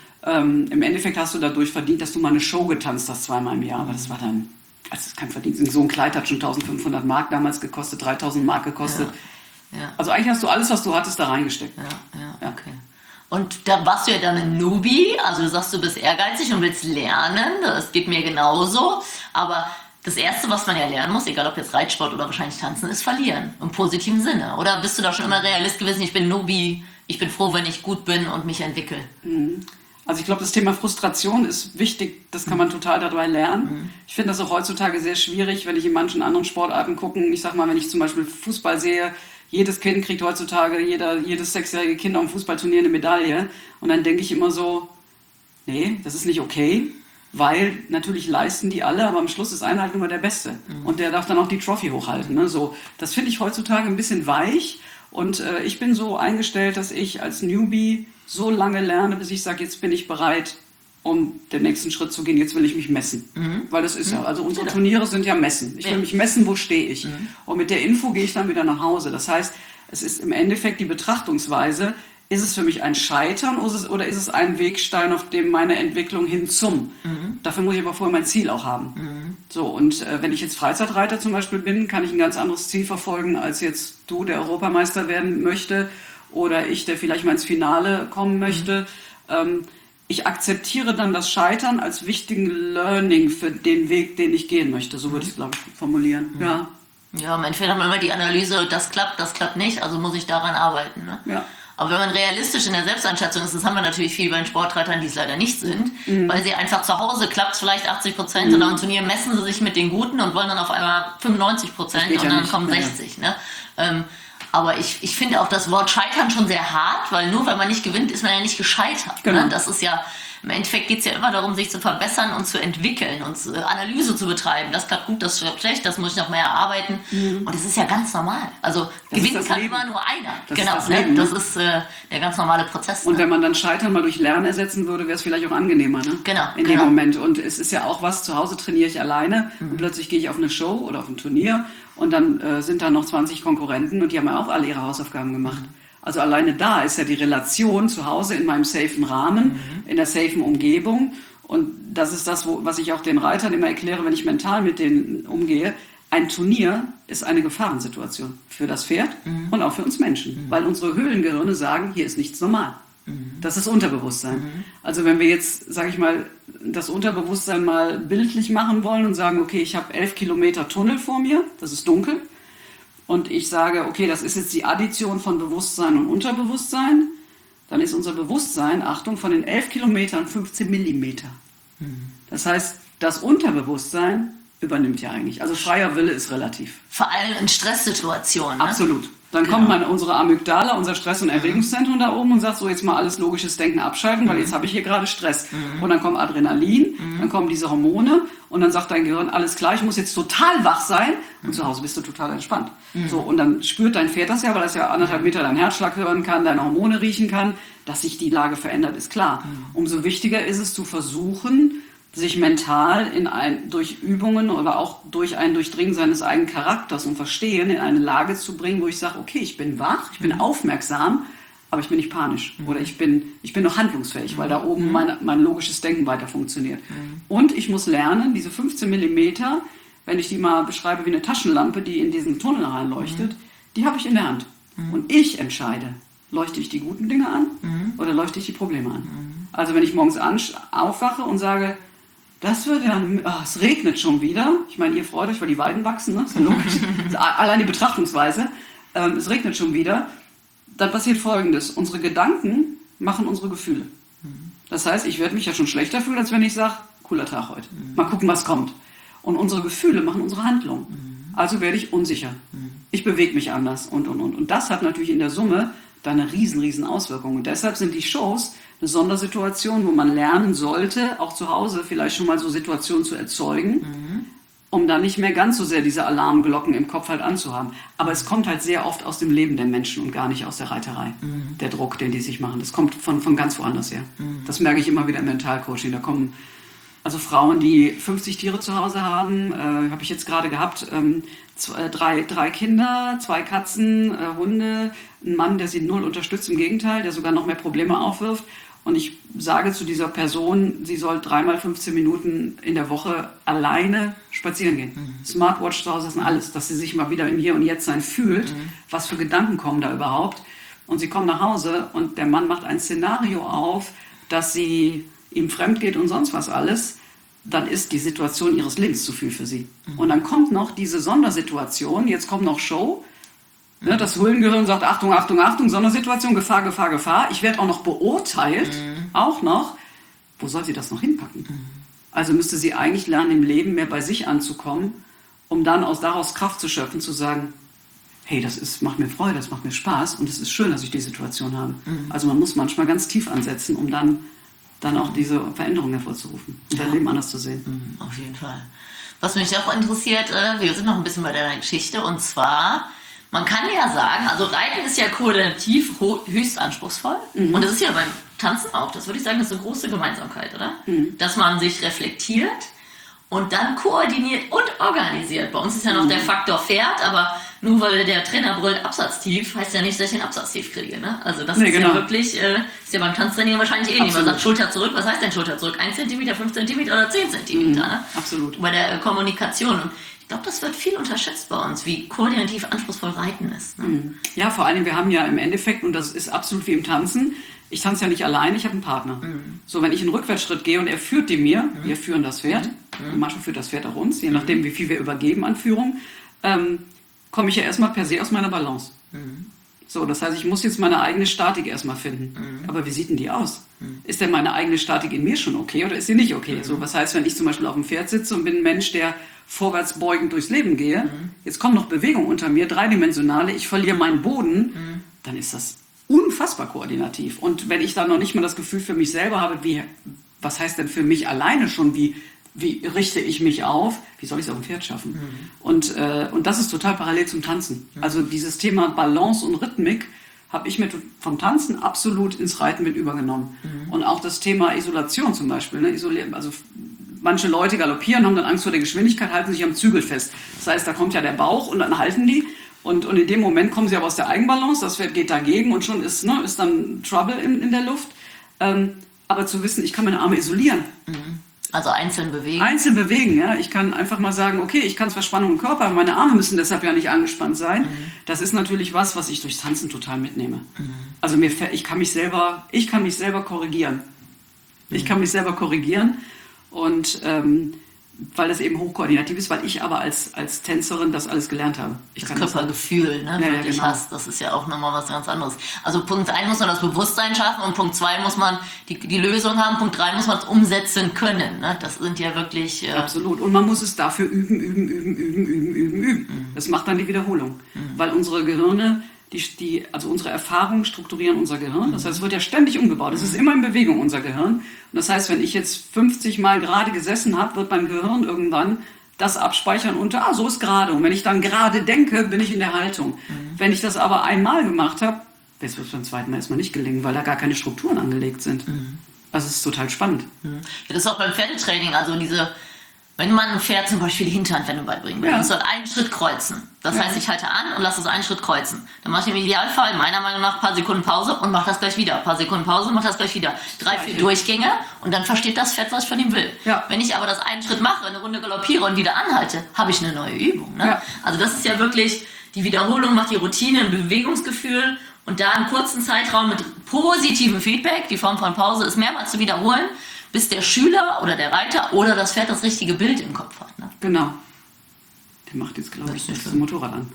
Im Endeffekt hast du dadurch verdient, dass du mal eine Show getanzt hast 2-mal im Jahr. Aber das war dann, also das ist kein Verdienst. So ein Kleid hat schon 1.500 Mark damals gekostet, 3.000 Mark gekostet. Ja. Also eigentlich hast du alles, was du hattest, da reingesteckt. Ja, okay. Und da warst du ja dann ein Newbie, also du sagst, du bist ehrgeizig und willst lernen, das geht mir genauso, aber das Erste, was man ja lernen muss, egal ob jetzt Reitsport oder wahrscheinlich Tanzen, ist verlieren, im positiven Sinne. Oder bist du da schon immer Realist gewesen, ich bin Newbie, ich bin froh, wenn ich gut bin und mich entwickle? Also ich glaube, das Thema Frustration ist wichtig, das kann man total dabei lernen. Ich finde das auch heutzutage sehr schwierig, wenn ich in manchen anderen Sportarten gucke. Ich sag mal, wenn ich zum Beispiel Fußball sehe, jedes Kind kriegt heutzutage, jedes 6-jährige Kind am Fußballturnier eine Medaille. Und dann denke ich immer so, nee, das ist nicht okay, weil natürlich leisten die alle, aber am Schluss ist einer halt nur der Beste. Und der darf dann auch die Trophy hochhalten. Ne? So, das finde ich heutzutage ein bisschen weich. Und ich bin so eingestellt, dass ich als Newbie so lange lerne, bis ich sage, jetzt bin ich bereit, um den nächsten Schritt zu gehen. Jetzt will ich mich messen. Weil das ist ja, also unsere Turniere sind ja Messen. Ich will mich messen, wo stehe ich. Und mit der Info gehe ich dann wieder nach Hause. Das heißt, es ist im Endeffekt die Betrachtungsweise, ist es für mich ein Scheitern oder ist es ein Wegstein, auf dem meine Entwicklung hin zum? Dafür muss ich aber vorher mein Ziel auch haben. So, und wenn ich jetzt Freizeitreiter zum Beispiel bin, kann ich ein ganz anderes Ziel verfolgen, als jetzt du, der Europameister werden möchte, oder ich, der vielleicht mal ins Finale kommen möchte. Ich akzeptiere dann das Scheitern als wichtigen Learning für den Weg, den ich gehen möchte. So würde ich es, glaube ich, formulieren. Ja. Ja, im Endeffekt hat man immer die Analyse, das klappt nicht, also muss ich daran arbeiten. Ne? Ja. Aber wenn man realistisch in der Selbsteinschätzung ist, das haben wir natürlich viel bei den Sportreitern, die es leider nicht sind, weil sie einfach zu Hause klappt es vielleicht 80% und am Turnier messen sie sich mit den Guten und wollen dann auf einmal 95% und dann kommen 60. Ne? Aber ich finde auch das Wort Scheitern schon sehr hart, weil nur wenn man nicht gewinnt, ist man ja nicht gescheitert. Genau. Ne? Das ist ja, im Endeffekt geht es ja immer darum, sich zu verbessern und zu entwickeln und Analyse zu betreiben. Das klappt gut, das klappt schlecht, das muss ich noch mehr erarbeiten. Und das ist ja ganz normal. Also das gewinnen kann immer nur einer. Das ist der ganz normale Prozess. Und wenn man dann Scheitern mal durch Lernen ersetzen würde, wäre es vielleicht auch angenehmer. Ne? Genau. In dem Moment. Und es ist ja auch was, zu Hause trainiere ich alleine und plötzlich gehe ich auf eine Show oder auf ein Turnier und dann sind da noch 20 Konkurrenten und die haben ja auch alle ihre Hausaufgaben gemacht. Also alleine da ist ja die Relation zu Hause in meinem safen Rahmen, in der safen Umgebung. Und das ist das, was ich auch den Reitern immer erkläre, wenn ich mental mit denen umgehe. Ein Turnier ist eine Gefahrensituation für das Pferd und auch für uns Menschen. Weil unsere Höhlengehirne sagen, hier ist nichts normal. Das ist Unterbewusstsein. Also wenn wir jetzt, sage ich mal, das Unterbewusstsein mal bildlich machen wollen und sagen, okay, ich habe 11 Kilometer Tunnel vor mir, das ist dunkel. Und ich sage, okay, das ist jetzt die Addition von Bewusstsein und Unterbewusstsein, dann ist unser Bewusstsein, Achtung, von den 11 Kilometern 15 Millimeter. Das heißt, das Unterbewusstsein übernimmt ja eigentlich. Also freier Wille ist relativ. Vor allem in Stresssituationen. Ne? Absolut. Dann kommt unsere Amygdala, unser Stress- und Erregungszentrum da oben und sagt so, jetzt mal alles logisches Denken abschalten, weil jetzt habe ich hier gerade Stress. Und dann kommt Adrenalin, dann kommen diese Hormone und dann sagt dein Gehirn, alles klar, ich muss jetzt total wach sein und zu Hause bist du total entspannt. So, und dann spürt dein Pferd das ja, weil das ja 1,5 Meter deinen Herzschlag hören kann, deine Hormone riechen kann, dass sich die Lage verändert, ist klar. Umso wichtiger ist es zu versuchen, sich mental durch Übungen oder auch durch ein Durchdringen seines eigenen Charakters und Verstehen in eine Lage zu bringen, wo ich sage, okay, ich bin wach, ich bin aufmerksam, aber ich bin nicht panisch. Oder ich bin noch handlungsfähig, weil da oben mein logisches Denken weiter funktioniert. Und ich muss lernen, diese 15 Millimeter, wenn ich die mal beschreibe wie eine Taschenlampe, die in diesen Tunnel reinleuchtet, die habe ich in der Hand. Und ich entscheide, leuchte ich die guten Dinge an oder leuchte ich die Probleme an. Also wenn ich morgens aufwache und sage, das wird ja, es regnet schon wieder. Ich meine, ihr freut euch, weil die Weiden wachsen, ne? Das ist ja logisch. Allein die Betrachtungsweise. Es regnet schon wieder. Dann passiert Folgendes. Unsere Gedanken machen unsere Gefühle. Das heißt, ich werde mich ja schon schlechter fühlen, als wenn ich sage, cooler Tag heute. Mal gucken, was kommt. Und unsere Gefühle machen unsere Handlung. Also werde ich unsicher. Ich bewege mich anders und. Und das hat natürlich in der Summe dann eine riesen Auswirkung. Und deshalb sind die Shows eine Sondersituation, wo man lernen sollte, auch zu Hause vielleicht schon mal so Situationen zu erzeugen, um dann nicht mehr ganz so sehr diese Alarmglocken im Kopf halt anzuhaben. Aber es kommt halt sehr oft aus dem Leben der Menschen und gar nicht aus der Reiterei. Der Druck, den die sich machen. Das kommt von ganz woanders her. Das merke ich immer wieder im Mentalcoaching. Da kommen also Frauen, die 50 Tiere zu Hause haben, habe ich jetzt gerade gehabt, drei Kinder, 2 Katzen, Hunde, ein Mann, der sie null unterstützt, im Gegenteil, der sogar noch mehr Probleme aufwirft. Und ich sage zu dieser Person, sie soll 3 mal 15 Minuten in der Woche alleine spazieren gehen. Smartwatch zu Hause ist alles, dass sie sich mal wieder im Hier und Jetzt sein fühlt. Was für Gedanken kommen da überhaupt? Und sie kommt nach Hause und der Mann macht ein Szenario auf, dass sie ihm fremd geht und sonst was alles. Dann ist die Situation ihres Lebens zu viel für sie. Und dann kommt noch diese Sondersituation, jetzt kommt noch Show. Ne, das Höhlengehirn sagt, Achtung, Achtung, Achtung, Sondersituation, Gefahr, Gefahr, Gefahr. Ich werde auch noch beurteilt, auch noch. Wo soll sie das noch hinpacken? Also müsste sie eigentlich lernen, im Leben mehr bei sich anzukommen, um dann daraus Kraft zu schöpfen, zu sagen, hey, macht mir Freude, das macht mir Spaß und es ist schön, dass ich die Situation habe. Also man muss manchmal ganz tief ansetzen, um dann auch diese Veränderung hervorzurufen und dein Leben anders zu sehen. Auf jeden Fall. Was mich auch interessiert, wir sind noch ein bisschen bei deiner Geschichte, und zwar, man kann ja sagen, also Reiten ist ja koordinativ höchst anspruchsvoll. Und das ist ja beim Tanzen auch. Das würde ich sagen, das ist eine große Gemeinsamkeit, oder? Dass man sich reflektiert und dann koordiniert und organisiert. Bei uns ist ja noch der Faktor Pferd, aber nur weil der Trainer brüllt Absatztief, heißt ja nicht, dass ich den Absatztief kriege. Ne? Also das ist ja wirklich, ist ja beim Tanztraining wahrscheinlich ähnlich. Man sagt Schulter zurück, was heißt denn Schulter zurück? 1 cm, 5 cm oder 10 cm? Ne? Absolut. Bei der Kommunikation. Und ich glaube, das wird viel unterschätzt bei uns, wie koordinativ anspruchsvoll Reiten ist. Ne? Ja, vor allem, wir haben ja im Endeffekt, und das ist absolut wie im Tanzen, ich tanze ja nicht allein, ich habe einen Partner. So, wenn ich einen Rückwärtsschritt gehe und er führt die mir, wir führen das Pferd, und manchmal führt das Pferd auch uns, je nachdem, wie viel wir übergeben an Führung, komme ich ja erstmal per se aus meiner Balance. So, das heißt, ich muss jetzt meine eigene Statik erstmal finden. Aber wie sieht denn die aus? Ist denn meine eigene Statik in mir schon okay oder ist sie nicht okay? So, was heißt, wenn ich zum Beispiel auf dem Pferd sitze und bin ein Mensch, der vorwärts beugend durchs Leben gehe, jetzt kommt noch Bewegung unter mir, dreidimensionale, ich verliere meinen Boden, dann ist das unfassbar koordinativ. Und wenn ich dann noch nicht mal das Gefühl für mich selber habe, was heißt denn für mich alleine schon, wie richte ich mich auf, wie soll ich es auf dem Pferd schaffen? Und das ist total parallel zum Tanzen. Also dieses Thema Balance und Rhythmik habe ich mir vom Tanzen absolut ins Reiten mit übergenommen. Und auch das Thema Isolation zum Beispiel. Ne? Also manche Leute galoppieren, haben dann Angst vor der Geschwindigkeit, halten sich am Zügel fest. Das heißt, da kommt ja der Bauch und dann halten die. Und in dem Moment kommen sie aber aus der Eigenbalance, das Pferd geht dagegen und schon ist dann Trouble in der Luft. Aber zu wissen, ich kann meine Arme isolieren. Also einzeln bewegen. Einzeln bewegen, ja. Ich kann einfach mal sagen, okay, ich kann zwar Spannung im Körper, aber meine Arme müssen deshalb ja nicht angespannt sein. Das ist natürlich was ich durchs Tanzen total mitnehme. Also ich kann mich selber korrigieren. Ich kann mich selber korrigieren und weil das eben hochkoordinativ ist, weil ich aber als Tänzerin das alles gelernt habe. Das Körpergefühl, ne, wirklich genau. Hast, das ist ja auch nochmal was ganz anderes. Also Punkt 1 muss man das Bewusstsein schaffen und Punkt 2 muss man die Lösung haben, Punkt 3 muss man es umsetzen können. Ne? Das sind ja wirklich... Absolut. Und man muss es dafür üben. Das macht dann die Wiederholung. Weil unsere Gehirne, also unsere Erfahrungen strukturieren unser Gehirn. Das heißt, es wird ja ständig umgebaut. Es ist immer in Bewegung, unser Gehirn. Und das heißt, wenn ich jetzt 50 Mal gerade gesessen habe, wird mein Gehirn irgendwann das abspeichern unter, so ist gerade. Und wenn ich dann gerade denke, bin ich in der Haltung. Wenn ich das aber einmal gemacht habe, das wird beim zweiten Mal erstmal nicht gelingen, weil da gar keine Strukturen angelegt sind. Also es ist total spannend. Ja, das ist auch beim Pferdetraining, also wenn man ein Pferd zum Beispiel die Hinterhandwendung beibringen will, es soll einen Schritt kreuzen. Das heißt, ich halte an und lasse es einen Schritt kreuzen. Dann mache ich im Idealfall, meiner Meinung nach, ein paar Sekunden Pause und mache das gleich wieder. Ein paar Sekunden Pause und mache das gleich wieder. 3, 4 Durchgänge und dann versteht das Pferd, was ich von ihm will. Ja. Wenn ich aber das einen Schritt mache, eine Runde galoppiere und wieder anhalte, habe ich eine neue Übung. Ne? Ja. Also das ist ja wirklich, die Wiederholung macht die Routine, ein Bewegungsgefühl und da einen kurzen Zeitraum mit positivem Feedback, die Form von Pause ist mehrmals zu wiederholen, bis der Schüler oder der Reiter oder das Pferd das richtige Bild im Kopf hat. Ne? Genau. Der macht jetzt, glaube ich, das Motorrad an.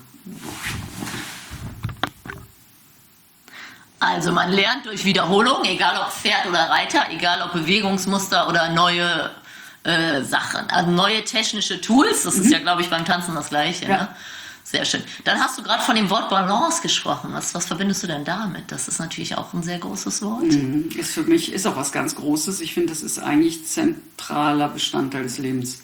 Also man lernt durch Wiederholung, egal ob Pferd oder Reiter, egal ob Bewegungsmuster oder neue Sachen, also neue technische Tools. Das ist ja, glaube ich, beim Tanzen das Gleiche. Ja. Ne? Sehr schön. Dann hast du gerade von dem Wort Balance gesprochen. Was verbindest du denn damit? Das ist natürlich auch ein sehr großes Wort. Ist für mich auch was ganz Großes. Ich finde, das ist eigentlich zentraler Bestandteil des Lebens.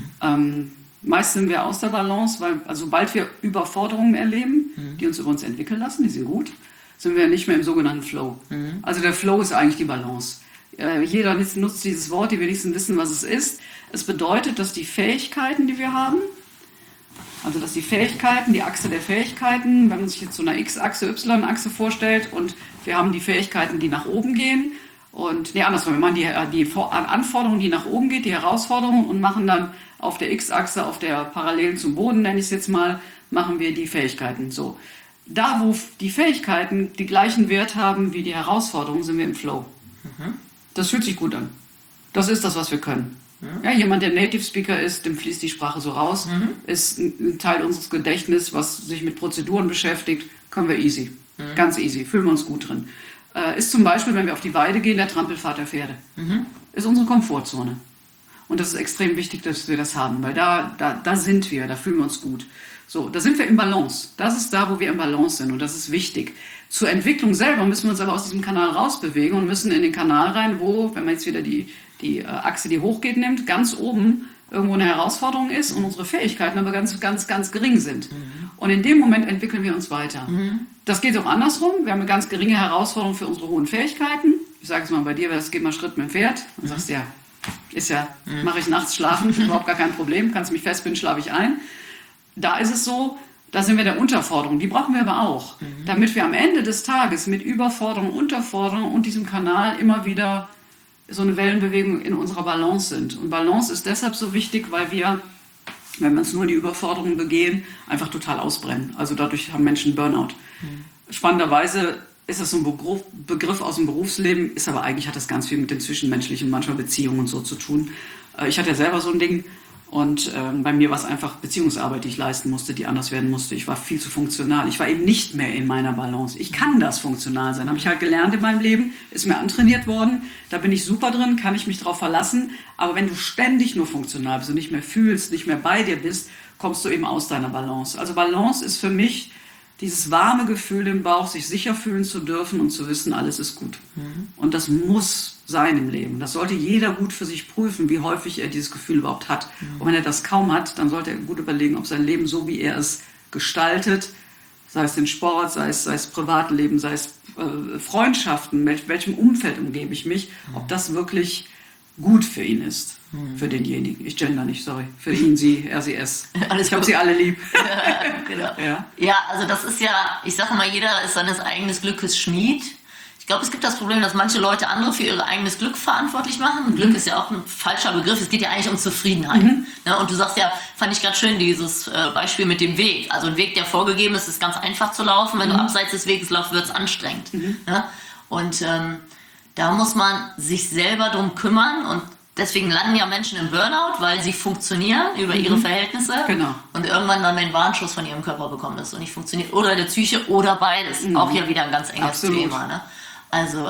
Meist sind wir aus der Balance, weil sobald wir Überforderungen erleben, die uns über uns entwickeln lassen, die sind gut, sind wir nicht mehr im sogenannten Flow. Also der Flow ist eigentlich die Balance. Jeder nutzt dieses Wort, die wenigsten wissen, was es ist. Es bedeutet, dass die Fähigkeiten, die wir haben, also dass die Fähigkeiten, die Achse der Fähigkeiten, wenn man sich jetzt so eine X-Achse, Y-Achse vorstellt und wir haben die Fähigkeiten, die nach oben gehen und, andersrum, wir machen die Anforderungen, die nach oben geht, die Herausforderungen und machen dann auf der X-Achse, auf der Parallelen zum Boden, nenne ich es jetzt mal, machen wir die Fähigkeiten. So. Da, wo die Fähigkeiten die gleichen Wert haben wie die Herausforderungen, sind wir im Flow. Das fühlt sich gut an. Das ist das, was wir können. Ja, jemand, der Native Speaker ist, dem fließt die Sprache so raus, ist ein Teil unseres Gedächtnisses, was sich mit Prozeduren beschäftigt, können wir easy. Ganz easy, fühlen wir uns gut drin. Ist zum Beispiel, wenn wir auf die Weide gehen, der Trampelpfad der Pferde. Ist unsere Komfortzone. Und das ist extrem wichtig, dass wir das haben, weil da sind wir, da fühlen wir uns gut. So, da sind wir im Balance. Das ist da, wo wir im Balance sind und das ist wichtig. Zur Entwicklung selber müssen wir uns aber aus diesem Kanal rausbewegen und müssen in den Kanal rein, wo, wenn man jetzt wieder die Achse, die hochgeht, nimmt, ganz oben irgendwo eine Herausforderung ist und unsere Fähigkeiten aber ganz, ganz, ganz gering sind. Und in dem Moment entwickeln wir uns weiter. Das geht auch andersrum. Wir haben eine ganz geringe Herausforderung für unsere hohen Fähigkeiten. Ich sage es mal bei dir, das geht mal Schritt mit dem Pferd. Dann sagst du, mache ich nachts schlafen, überhaupt gar kein Problem. Kannst mich festbinden, schlafe ich ein. Da ist es so, da sind wir der Unterforderung. Die brauchen wir aber auch, damit wir am Ende des Tages mit Überforderung, Unterforderung und diesem Kanal immer wieder so eine Wellenbewegung in unserer Balance sind. Und Balance ist deshalb so wichtig, weil wir, wenn wir uns nur in die Überforderung begehen, einfach total ausbrennen. Also dadurch haben Menschen Burnout. Spannenderweise ist das so ein Begriff aus dem Berufsleben, ist aber eigentlich hat das ganz viel mit den zwischenmenschlichen, manchmal Beziehungen und so zu tun. Ich hatte ja selber so ein Ding. Und bei mir war es einfach Beziehungsarbeit, die ich leisten musste, die anders werden musste. Ich war viel zu funktional. Ich war eben nicht mehr in meiner Balance. Ich kann das funktional sein. Habe ich halt gelernt in meinem Leben, ist mir antrainiert worden. Da bin ich super drin, kann ich mich drauf verlassen. Aber wenn du ständig nur funktional bist und nicht mehr fühlst, nicht mehr bei dir bist, kommst du eben aus deiner Balance. Also Balance ist für mich dieses warme Gefühl im Bauch, sich sicher fühlen zu dürfen und zu wissen, alles ist gut. Und das muss sein im Leben. Das sollte jeder gut für sich prüfen, wie häufig er dieses Gefühl überhaupt hat. Und wenn er das kaum hat, dann sollte er gut überlegen, ob sein Leben so, wie er es gestaltet, sei es den Sport, sei es Privatleben, sei es Freundschaften, mit welchem Umfeld umgebe ich mich, ob das wirklich gut für ihn ist. Für denjenigen. Ich gender nicht, sorry. Für ihn, sie, er, sie, es. Ich habe sie alle lieb. Genau. Ja, also das ist ja, ich sage mal, jeder ist seines eigenen Glückes Schmied. Ich glaube, es gibt das Problem, dass manche Leute andere für ihr eigenes Glück verantwortlich machen. Glück ist ja auch ein falscher Begriff. Es geht ja eigentlich um Zufriedenheit. Ne? Und du sagst ja, fand ich gerade schön, dieses Beispiel mit dem Weg. Also ein Weg, der vorgegeben ist, ist ganz einfach zu laufen. Wenn du abseits des Weges laufst, wird es anstrengend. Ne? Und da muss man sich selber drum kümmern und deswegen landen ja Menschen im Burnout, weil sie funktionieren über ihre Verhältnisse und irgendwann dann den Warnschuss von ihrem Körper bekommen, dass es so nicht funktioniert. Oder der Psyche oder beides. Auch ja wieder ein ganz enges Thema. Ne? Also,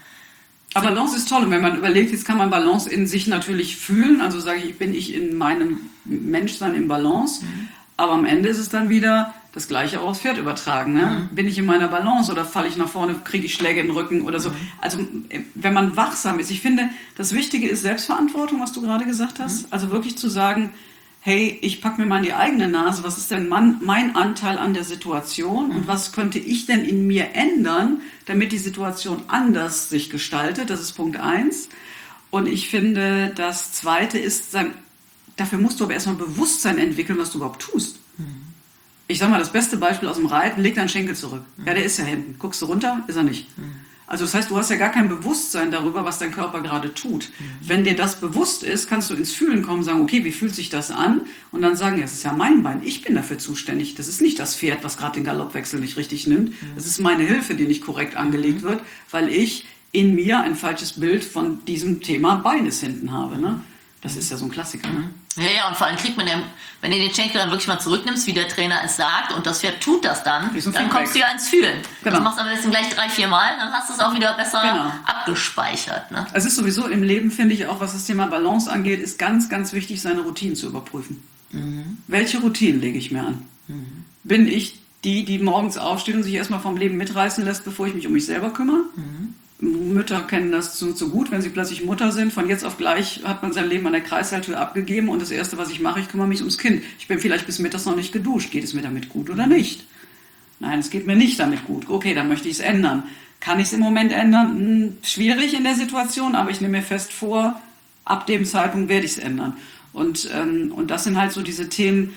aber Balance ist toll. Und wenn man überlegt, jetzt kann man Balance in sich natürlich fühlen. Also sage ich, bin ich in meinem Menschsein im Balance. Aber am Ende ist es dann wieder das Gleiche auch aufs Pferd übertragen. Ne? Bin ich in meiner Balance oder falle ich nach vorne, kriege ich Schläge in den Rücken oder so. Also wenn man wachsam ist. Ich finde, das Wichtige ist Selbstverantwortung, was du gerade gesagt hast. Also wirklich zu sagen, hey, ich packe mir mal in die eigene Nase, was ist denn mein Anteil an der Situation und was könnte ich denn in mir ändern, damit die Situation anders sich gestaltet. Das ist Punkt 1. Und ich finde, das Zweite ist, dafür musst du aber erstmal Bewusstsein entwickeln, was du überhaupt tust. Ich sag mal, das beste Beispiel aus dem Reiten, leg deinen Schenkel zurück. Ja, der ist ja hinten. Guckst du runter, ist er nicht. Also das heißt, du hast ja gar kein Bewusstsein darüber, was dein Körper gerade tut. Wenn dir das bewusst ist, kannst du ins Fühlen kommen und sagen, okay, wie fühlt sich das an? Und dann sagen, ja, das ist ja mein Bein, ich bin dafür zuständig. Das ist nicht das Pferd, was gerade den Galoppwechsel nicht richtig nimmt. Das ist meine Hilfe, die nicht korrekt angelegt wird, weil ich in mir ein falsches Bild von diesem Thema Beines hinten habe. Ne? Das ist ja so ein Klassiker. Ne? Ja, und vor allem kriegt man ja, wenn du den Schenkel dann wirklich mal zurücknimmst, wie der Trainer es sagt, und das Pferd tut das dann kommst du ja ins Fühlen. Genau. Das machst du am besten gleich 3-4 Mal, dann hast du es auch wieder besser abgespeichert. Ne? Es ist sowieso im Leben, finde ich, auch was das Thema Balance angeht, ist ganz, ganz wichtig, seine Routinen zu überprüfen. Welche Routinen lege ich mir an? bin ich die morgens aufsteht und sich erstmal vom Leben mitreißen lässt, bevor ich mich um mich selber kümmere. Mütter kennen das so gut, wenn sie plötzlich Mutter sind. Von jetzt auf gleich hat man sein Leben an der Kreißsaaltür abgegeben und das Erste, was ich mache, ich kümmere mich ums Kind. Ich bin vielleicht bis mittags noch nicht geduscht. Geht es mir damit gut oder nicht? Nein, es geht mir nicht damit gut. Okay, dann möchte ich es ändern. Kann ich es im Moment ändern? Schwierig in der Situation, aber ich nehme mir fest vor, ab dem Zeitpunkt werde ich es ändern. Und das sind halt so diese Themen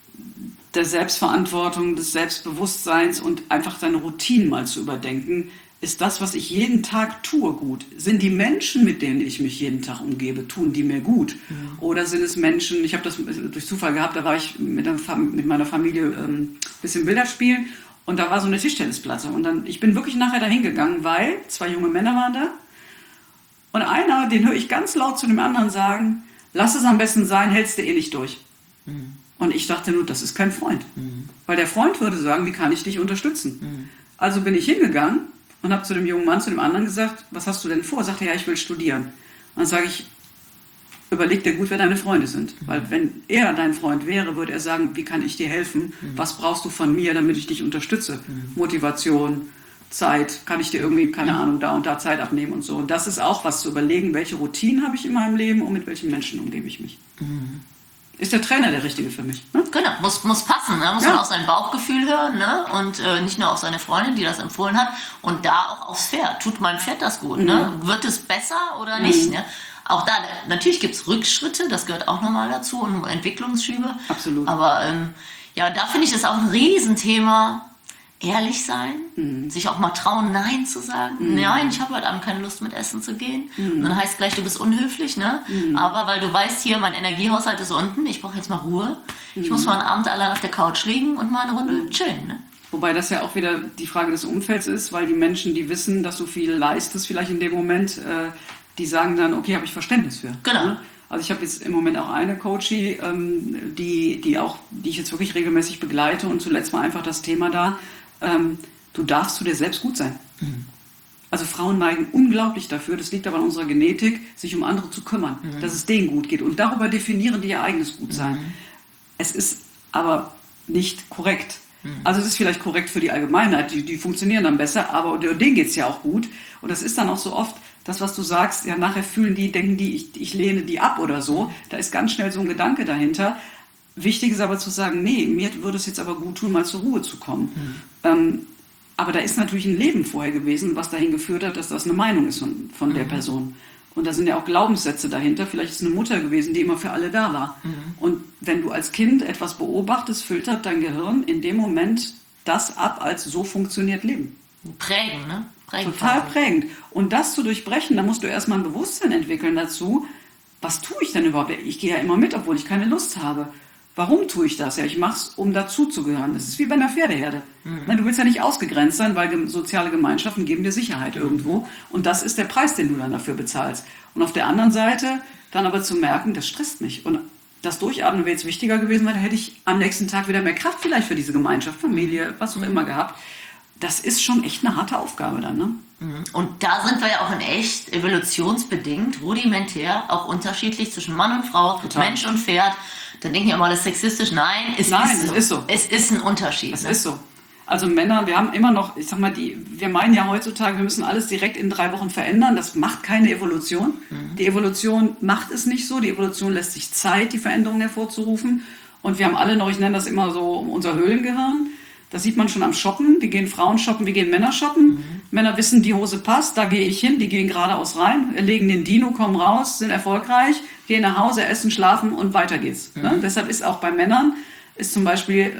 der Selbstverantwortung, des Selbstbewusstseins und einfach seine Routinen mal zu überdenken. Ist das, was ich jeden Tag tue, gut? Sind die Menschen, mit denen ich mich jeden Tag umgebe, tun die mir gut? Oder sind es Menschen, ich habe das durch Zufall gehabt, da war ich mit meiner Familie ein bisschen Billard spielen und da war so eine Tischtennisplatte. Und ich bin wirklich nachher dahin gegangen, weil 2 junge Männer waren da. Und einer, den höre ich ganz laut zu dem anderen sagen, lass es am besten sein, hältst du eh nicht durch. Und ich dachte nur, das ist kein Freund. Weil der Freund würde sagen, wie kann ich dich unterstützen? Also bin ich hingegangen und habe zu dem jungen Mann, zu dem anderen gesagt, was hast du denn vor? Sagte er, ja, ich will studieren. Und dann sage ich, überleg dir gut, wer deine Freunde sind. Weil wenn er dein Freund wäre, würde er sagen, wie kann ich dir helfen? Was brauchst du von mir, damit ich dich unterstütze? Motivation, Zeit, kann ich dir irgendwie, keine Ahnung, da und da Zeit abnehmen und so. Und das ist auch was zu überlegen, welche Routinen habe ich in meinem Leben und mit welchen Menschen umgebe ich mich. Ist der Trainer der Richtige für mich? Ne? Genau, muss passen, ne? Muss man auf sein Bauchgefühl hören, ne? Und nicht nur auf seine Freundin, die das empfohlen hat, und da auch aufs Pferd. Tut meinem Pferd das gut? Ne? Wird es besser oder nicht? Ne? Auch da, natürlich gibt es Rückschritte, das gehört auch nochmal dazu, und Entwicklungsschübe. Absolut. Aber da finde ich das auch ein Riesenthema. Ehrlich sein, sich auch mal trauen, Nein zu sagen. Nein, ich habe heute Abend keine Lust, mit essen zu gehen. Und dann heißt gleich, du bist unhöflich, ne? Aber weil du weißt, hier, mein Energiehaushalt ist unten, ich brauche jetzt mal Ruhe. Ich muss mal einen Abend allein auf der Couch liegen und mal eine Runde chillen, ne? Wobei das ja auch wieder die Frage des Umfelds ist, weil die Menschen, die wissen, dass du viel leistest, vielleicht in dem Moment, die sagen dann, okay, habe ich Verständnis für. Genau. Ne? Also ich habe jetzt im Moment auch eine Coachie, die ich jetzt wirklich regelmäßig begleite, und zuletzt war einfach das Thema da, du darfst zu dir selbst gut sein. Also Frauen neigen unglaublich dafür, das liegt aber an unserer Genetik, sich um andere zu kümmern, dass es denen gut geht. Und darüber definieren die ihr eigenes Gutsein. Es ist aber nicht korrekt. Also es ist vielleicht korrekt für die Allgemeinheit, die funktionieren dann besser, aber denen geht es ja auch gut. Und das ist dann auch so oft, das, was du sagst, ja, nachher denken die, ich lehne die ab oder so. Da ist ganz schnell so ein Gedanke dahinter. Wichtig ist aber zu sagen, nee, mir würde es jetzt aber gut tun, mal zur Ruhe zu kommen. Aber da ist natürlich ein Leben vorher gewesen, was dahin geführt hat, dass das eine Meinung ist von der Person. Und da sind ja auch Glaubenssätze dahinter. Vielleicht ist es eine Mutter gewesen, die immer für alle da war. Und wenn du als Kind etwas beobachtest, filtert dein Gehirn in dem Moment das ab, als so funktioniert Leben. Prägen, ne? Total prägend. Und das zu durchbrechen, da musst du erstmal ein Bewusstsein entwickeln dazu, was tue ich denn überhaupt? Ich gehe ja immer mit, obwohl ich keine Lust habe. Warum tue ich das? Ja, ich mache es, um dazuzugehören. Das ist wie bei einer Pferdeherde. Du willst ja nicht ausgegrenzt sein, weil soziale Gemeinschaften geben dir Sicherheit irgendwo. Und das ist der Preis, den du dann dafür bezahlst. Und auf der anderen Seite dann aber zu merken, das stresst mich. Und das Durchatmen wäre jetzt wichtiger gewesen, weil da hätte ich am nächsten Tag wieder mehr Kraft vielleicht für diese Gemeinschaft, Familie, was auch immer gehabt. Das ist schon echt eine harte Aufgabe dann, ne? Und da sind wir ja auch in echt evolutionsbedingt, rudimentär, auch unterschiedlich zwischen Mann und Frau, Total. Mensch und Pferd. Dann denken ja mal, das ist sexistisch. Nein, es ist so. Es ist ein Unterschied. Es ist so. Also Männer, wir haben immer noch, ich sag mal, wir meinen ja heutzutage, wir müssen alles direkt in 3 Wochen verändern. Das macht keine Evolution. Die Evolution macht es nicht so. Die Evolution lässt sich Zeit, die Veränderungen hervorzurufen. Und wir haben alle noch, ich nenne das immer so, unser Höhlengehirn. Das sieht man schon am Shoppen. Wir gehen Frauen shoppen, wir gehen Männer shoppen. Männer wissen, die Hose passt, da gehe ich hin. Die gehen geradeaus rein, legen den Dino, kommen raus, sind erfolgreich, gehen nach Hause, essen, schlafen und weiter geht's. Ne? Deshalb ist auch bei Männern ist zum Beispiel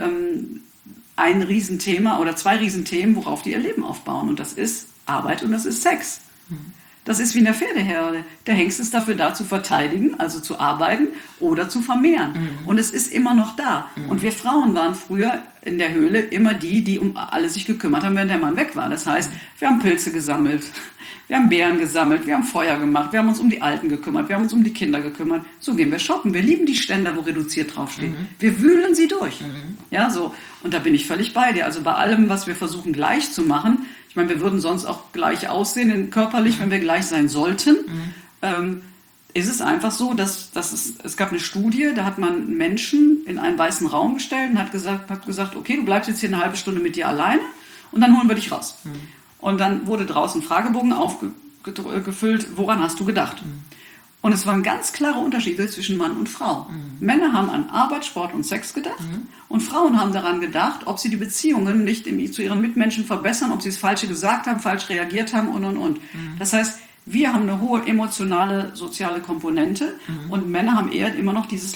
ein Riesenthema oder 2 Riesenthemen, worauf die ihr Leben aufbauen. Und das ist Arbeit und das ist Sex. Das ist wie eine Pferdeherde. Der Hengst ist dafür da, zu verteidigen, also zu arbeiten oder zu vermehren. Und es ist immer noch da. Und wir Frauen waren früher in der Höhle immer die um alles sich gekümmert haben, wenn der Mann weg war. Das heißt, wir haben Pilze gesammelt, wir haben Beeren gesammelt, wir haben Feuer gemacht, wir haben uns um die Alten gekümmert, wir haben uns um die Kinder gekümmert. So gehen wir shoppen. Wir lieben die Ständer, wo reduziert draufsteht. Wir wühlen sie durch. Ja, so. Und da bin ich völlig bei dir. Also bei allem, was wir versuchen gleich zu machen, ich meine, wir würden sonst auch gleich aussehen, körperlich, wenn wir gleich sein sollten. ist es einfach so, dass es gab eine Studie, da hat man Menschen in einen weißen Raum gestellt und hat gesagt, okay, du bleibst jetzt hier eine halbe Stunde mit dir alleine und dann holen wir dich raus. Und dann wurde draußen ein Fragebogen aufgefüllt, woran hast du gedacht? Und es war ein ganz klarer Unterschied zwischen Mann und Frau. Männer haben an Arbeit, Sport und Sex gedacht und Frauen haben daran gedacht, ob sie die Beziehungen nicht zu ihren Mitmenschen verbessern, ob sie das Falsche gesagt haben, falsch reagiert haben und. Das heißt, wir haben eine hohe emotionale, soziale Komponente und Männer haben eher immer noch dieses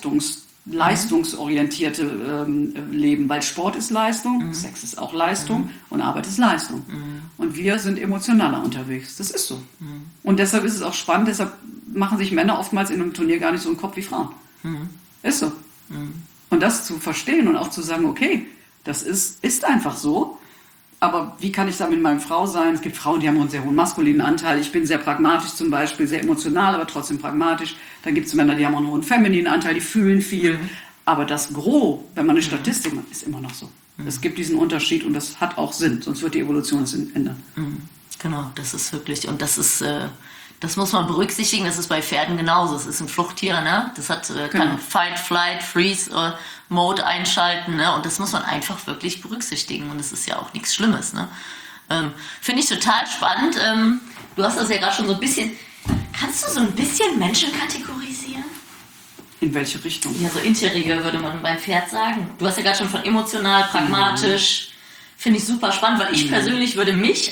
leistungsorientierte Leben, weil Sport ist Leistung, Sex ist auch Leistung und Arbeit ist Leistung. Und wir sind emotionaler unterwegs. Das ist so. Und deshalb ist es auch spannend, deshalb machen sich Männer oftmals in einem Turnier gar nicht so einen Kopf wie Frauen. Ist so. Und das zu verstehen und auch zu sagen, okay, das ist einfach so. Aber wie kann ich da mit meiner Frau sein? Es gibt Frauen, die haben einen sehr hohen maskulinen Anteil. Ich bin sehr pragmatisch zum Beispiel, sehr emotional, aber trotzdem pragmatisch. Dann gibt es Männer, die haben auch einen hohen femininen Anteil, die fühlen viel. Aber das Gros, wenn man eine Statistik macht, ist immer noch so. Es gibt diesen Unterschied und das hat auch Sinn, sonst wird die Evolution es ändern. Genau, das ist wirklich, und das ist, das muss man berücksichtigen, das ist bei Pferden genauso. Es ist ein Fluchttier, ne? Das kann Fight, Flight, Freeze Mode einschalten, ne? Und das muss man einfach wirklich berücksichtigen und das ist ja auch nichts Schlimmes, ne? Finde ich total spannend. Du hast das ja gerade schon so ein bisschen, kannst du so ein bisschen Menschen kategorisieren? In welche Richtung? Ja, so Interieur würde man beim Pferd sagen. Du hast ja gerade schon von emotional, pragmatisch, finde ich super spannend, weil ich persönlich würde mich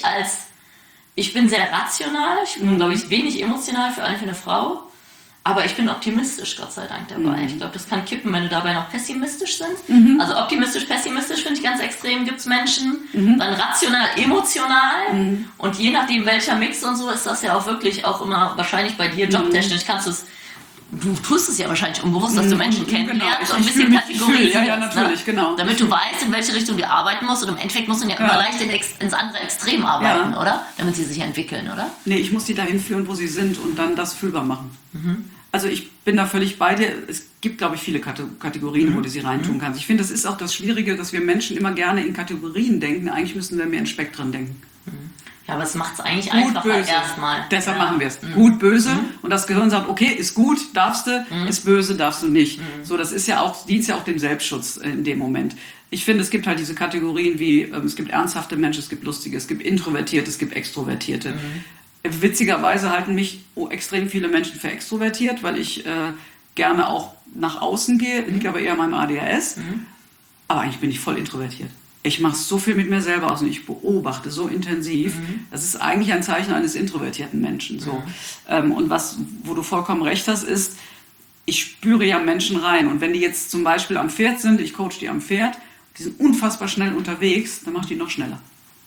ich bin sehr rational, ich bin, glaube ich, wenig emotional für eine Frau, aber ich bin optimistisch, Gott sei Dank, dabei. Ich glaube, das kann kippen, wenn du dabei noch pessimistisch sind. Also optimistisch, pessimistisch finde ich ganz extrem, gibt es Menschen. Dann rational, emotional und je nachdem welcher Mix und so ist das ja auch wirklich auch immer wahrscheinlich bei dir jobtechnisch kannst du tust es ja wahrscheinlich unbewusst, dass du Menschen kennenlernst und ein bisschen kategorisierst. Ja, natürlich, genau. Damit du weißt, in welche Richtung du arbeiten musst und im Endeffekt musst du ja immer leicht ins andere Extrem arbeiten, oder? Damit sie sich entwickeln, oder? Nee, ich muss die dahin führen, wo sie sind und dann das fühlbar machen. Also ich bin da völlig bei dir. Es gibt, glaube ich, viele Kategorien, wo du sie reintun kannst. Ich finde, das ist auch das Schwierige, dass wir Menschen immer gerne in Kategorien denken. Eigentlich müssen wir mehr in Spektren denken. Ja, aber es macht es eigentlich einfacher erstmal. Deshalb machen wir es. Gut, böse. Und das Gehirn sagt, okay, ist gut, darfst du, ist böse, darfst du nicht. So, das ist ja auch, dient ja auch dem Selbstschutz in dem Moment. Ich finde, es gibt halt diese Kategorien wie, es gibt ernsthafte Menschen, es gibt lustige, es gibt Introvertierte, es gibt Extrovertierte. Witzigerweise halten mich extrem viele Menschen für extrovertiert, weil ich gerne auch nach außen gehe, liegt aber eher an meinem ADHS. Aber eigentlich bin ich voll introvertiert. Ich mache so viel mit mir selber aus und ich beobachte so intensiv. Das ist eigentlich ein Zeichen eines introvertierten Menschen. So. Und wo du vollkommen recht hast, ist, ich spüre ja Menschen rein. Und wenn die jetzt zum Beispiel am Pferd sind, ich coach die am Pferd, die sind unfassbar schnell unterwegs, dann mache ich die noch schneller.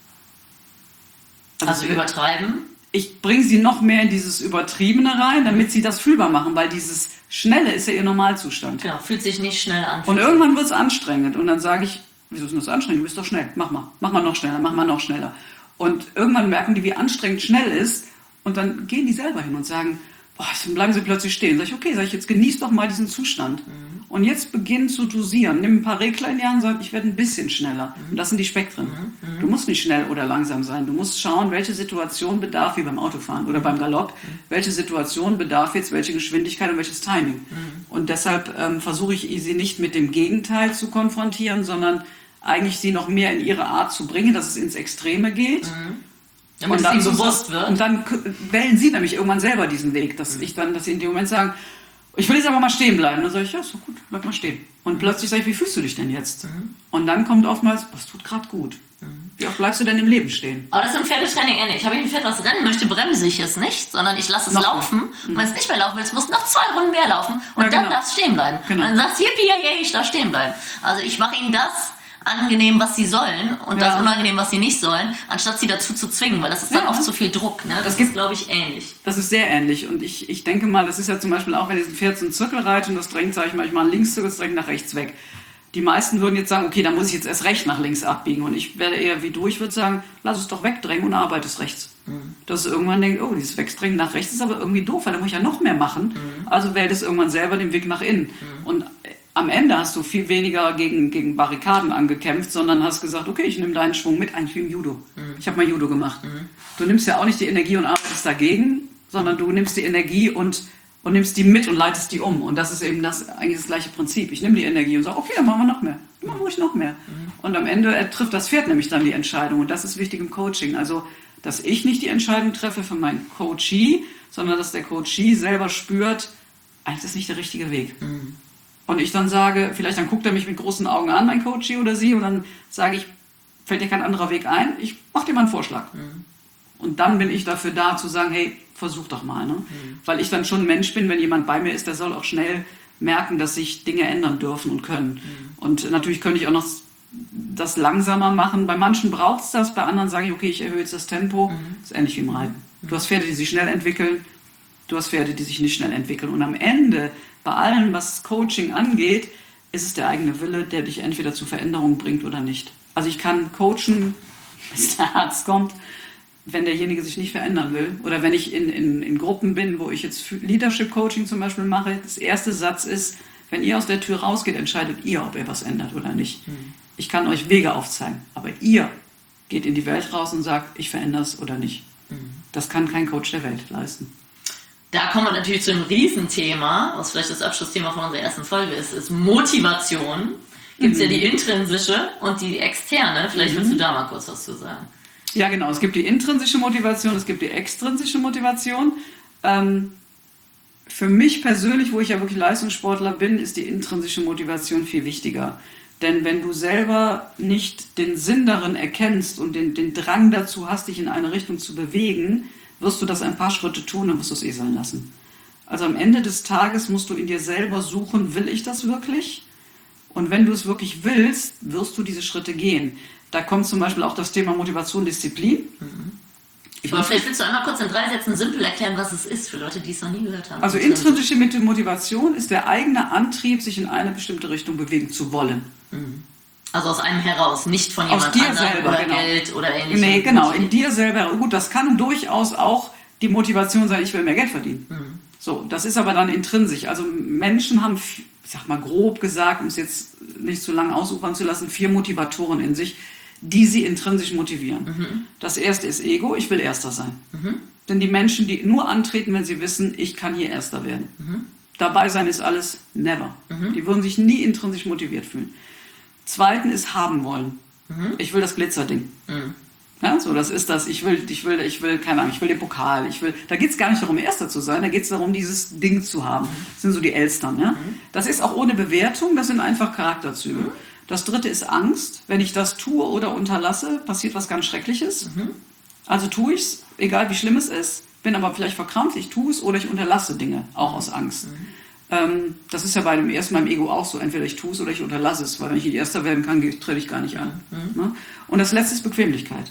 Also übertreiben? Ich bringe sie noch mehr in dieses Übertriebene rein, damit sie das fühlbar machen, weil dieses Schnelle ist ja ihr Normalzustand. Genau, fühlt sich nicht schnell an. Und irgendwann wird es anstrengend und dann sage ich, wieso ist das anstrengend? Du bist doch schnell. Mach mal noch schneller, mach mal noch schneller. Und irgendwann merken die, wie anstrengend schnell ist. Und dann gehen die selber hin und sagen, dann bleiben sie plötzlich stehen. Sag ich, jetzt genieß doch mal diesen Zustand. Und jetzt beginnen zu dosieren. Nimm ein paar Regler in die Hand und sag, ich werde ein bisschen schneller. Und das sind die Spektren. Du musst nicht schnell oder langsam sein. Du musst schauen, welche Situation bedarf, wie beim Autofahren oder beim Galopp, welche Situation bedarf jetzt welche Geschwindigkeit und welches Timing. Und deshalb versuche ich sie nicht mit dem Gegenteil zu konfrontieren, sondern eigentlich sie noch mehr in ihre Art zu bringen, dass es ins Extreme geht. Damit es ihnen bewusst wird. Und dann wählen sie nämlich irgendwann selber diesen Weg, dass sie in dem Moment sagen, ich will jetzt aber mal stehen bleiben. Dann sage ich, ja, ist doch gut, bleib mal stehen. Und plötzlich sage ich, wie fühlst du dich denn jetzt? Und dann kommt oftmals, was tut gerade gut? Wie oft bleibst du denn im Leben stehen? Aber das ist im Pferdetraining ähnlich. Habe ich ein Pferd, was rennen möchte, bremse ich es nicht, sondern ich lasse es laufen. Und wenn es nicht mehr laufen will, es muss noch 2 Runden mehr laufen. Und dann darf es stehen bleiben. Und dann sagst du, yippie, yay, ich darf stehen bleiben. Also ich mache ihnen das angenehm, was sie sollen und das unangenehm, was sie nicht sollen, anstatt sie dazu zu zwingen, weil das ist dann oft zu viel Druck. Ne? Das ist, glaube ich, ähnlich. Das ist sehr ähnlich und ich denke mal, das ist ja zum Beispiel auch, wenn dieses Pferd so einen Zirkel reitet und das drängt, sage ich mal, einen Linkszirkel, das drängt nach rechts weg. Die meisten würden jetzt sagen, okay, dann muss ich jetzt erst recht nach links abbiegen und ich werde eher wie du, ich würde sagen, lass es doch wegdrängen und arbeite es rechts. Dass es irgendwann denkt, oh, dieses Wegdrängen nach rechts ist aber irgendwie doof, weil da muss ich ja noch mehr machen. Also wählt es irgendwann selber den Weg nach innen. Und am Ende hast du viel weniger gegen Barrikaden angekämpft, sondern hast gesagt, okay, ich nehme deinen Schwung mit, eigentlich wie im Judo. Ich habe mal Judo gemacht. Du nimmst ja auch nicht die Energie und arbeitest dagegen, sondern du nimmst die Energie und und nimmst die mit und leitest die um. Und das ist eben eigentlich das gleiche Prinzip. Ich nehme die Energie und sage, okay, dann machen wir noch mehr. Dann machen wir ruhig noch mehr. Und am Ende trifft das Pferd nämlich dann die Entscheidung. Und das ist wichtig im Coaching. Also, dass ich nicht die Entscheidung treffe für meinen Coachee, sondern dass der Coachee selber spürt, eigentlich ist das nicht der richtige Weg. Und ich dann sage, vielleicht dann guckt er mich mit großen Augen an, mein Coachee oder sie, und dann sage ich, fällt dir kein anderer Weg ein? Ich mache dir mal einen Vorschlag. Und dann bin ich dafür da, zu sagen, hey, versuch doch mal. Ne? Weil ich dann schon ein Mensch bin, wenn jemand bei mir ist, der soll auch schnell merken, dass sich Dinge ändern dürfen und können. Und natürlich könnte ich auch noch das langsamer machen. Bei manchen braucht es das, bei anderen sage ich, okay, ich erhöhe jetzt das Tempo. Das ist ähnlich wie im Reiten. Du hast Pferde, die sich schnell entwickeln, du hast Pferde, die sich nicht schnell entwickeln. Und am Ende, bei allem, was Coaching angeht, ist es der eigene Wille, der dich entweder zu Veränderungen bringt oder nicht. Also ich kann coachen, bis der Arzt kommt, wenn derjenige sich nicht verändern will. Oder wenn ich in Gruppen bin, wo ich jetzt Leadership Coaching zum Beispiel mache, das erste Satz ist, wenn ihr aus der Tür rausgeht, entscheidet ihr, ob ihr was ändert oder nicht. Ich kann euch Wege aufzeigen, aber ihr geht in die Welt raus und sagt, ich verändere es oder nicht. Das kann kein Coach der Welt leisten. Da kommen wir natürlich zu einem Riesenthema, was vielleicht das Abschlussthema von unserer ersten Folge ist Motivation. Gibt es ja die intrinsische und die externe. Vielleicht willst du da mal kurz was zu sagen. Ja, genau. Es gibt die intrinsische Motivation, es gibt die extrinsische Motivation. Für mich persönlich, wo ich ja wirklich Leistungssportler bin, ist die intrinsische Motivation viel wichtiger. Denn wenn du selber nicht den Sinn darin erkennst und den Drang dazu hast, dich in eine Richtung zu bewegen, wirst du das ein paar Schritte tun und wirst du es eh sein lassen. Also am Ende des Tages musst du in dir selber suchen, will ich das wirklich? Und wenn du es wirklich willst, wirst du diese Schritte gehen. Da kommt zum Beispiel auch das Thema Motivation, Disziplin. Vielleicht willst du einmal kurz in 3 Sätzen simpel erklären, was es ist, für Leute, die es noch nie gehört haben. Also intrinsische Motivation ist der eigene Antrieb, sich in eine bestimmte Richtung bewegen zu wollen. Also aus einem heraus, nicht von jemand Aus dir anderem selber, oder genau. Geld oder ähnlichem. Nee, genau, in dir selber. Gut, das kann durchaus auch die Motivation sein, ich will mehr Geld verdienen. So, das ist aber dann intrinsisch. Also Menschen haben, ich sag mal grob gesagt, um es jetzt nicht zu lange ausufern zu lassen, 4 Motivatoren in sich, die sie intrinsisch motivieren. Das erste ist Ego, ich will Erster sein. Denn die Menschen, die nur antreten, wenn sie wissen, ich kann hier Erster werden. Dabei sein ist alles never. Die würden sich nie intrinsisch motiviert fühlen. Zweiten ist haben wollen. Ich will das Glitzerding. Ja, so, das ist das, ich will, keine Ahnung, ich will den Pokal, da geht es gar nicht darum, Erster zu sein, da geht es darum, dieses Ding zu haben. Das sind so die Elstern, ja. Das ist auch ohne Bewertung, das sind einfach Charakterzüge. Das dritte ist Angst. Wenn ich das tue oder unterlasse, passiert was ganz Schreckliches. Also tue ich es, egal wie schlimm es ist, bin aber vielleicht verkrampft, ich tue es oder ich unterlasse Dinge, auch aus Angst. Das ist ja bei dem ersten, beim Ego auch so, entweder ich tue es oder ich unterlasse es, weil wenn ich nicht Erster werden kann, trete ich gar nicht an. Ne? Und das letzte ist Bequemlichkeit.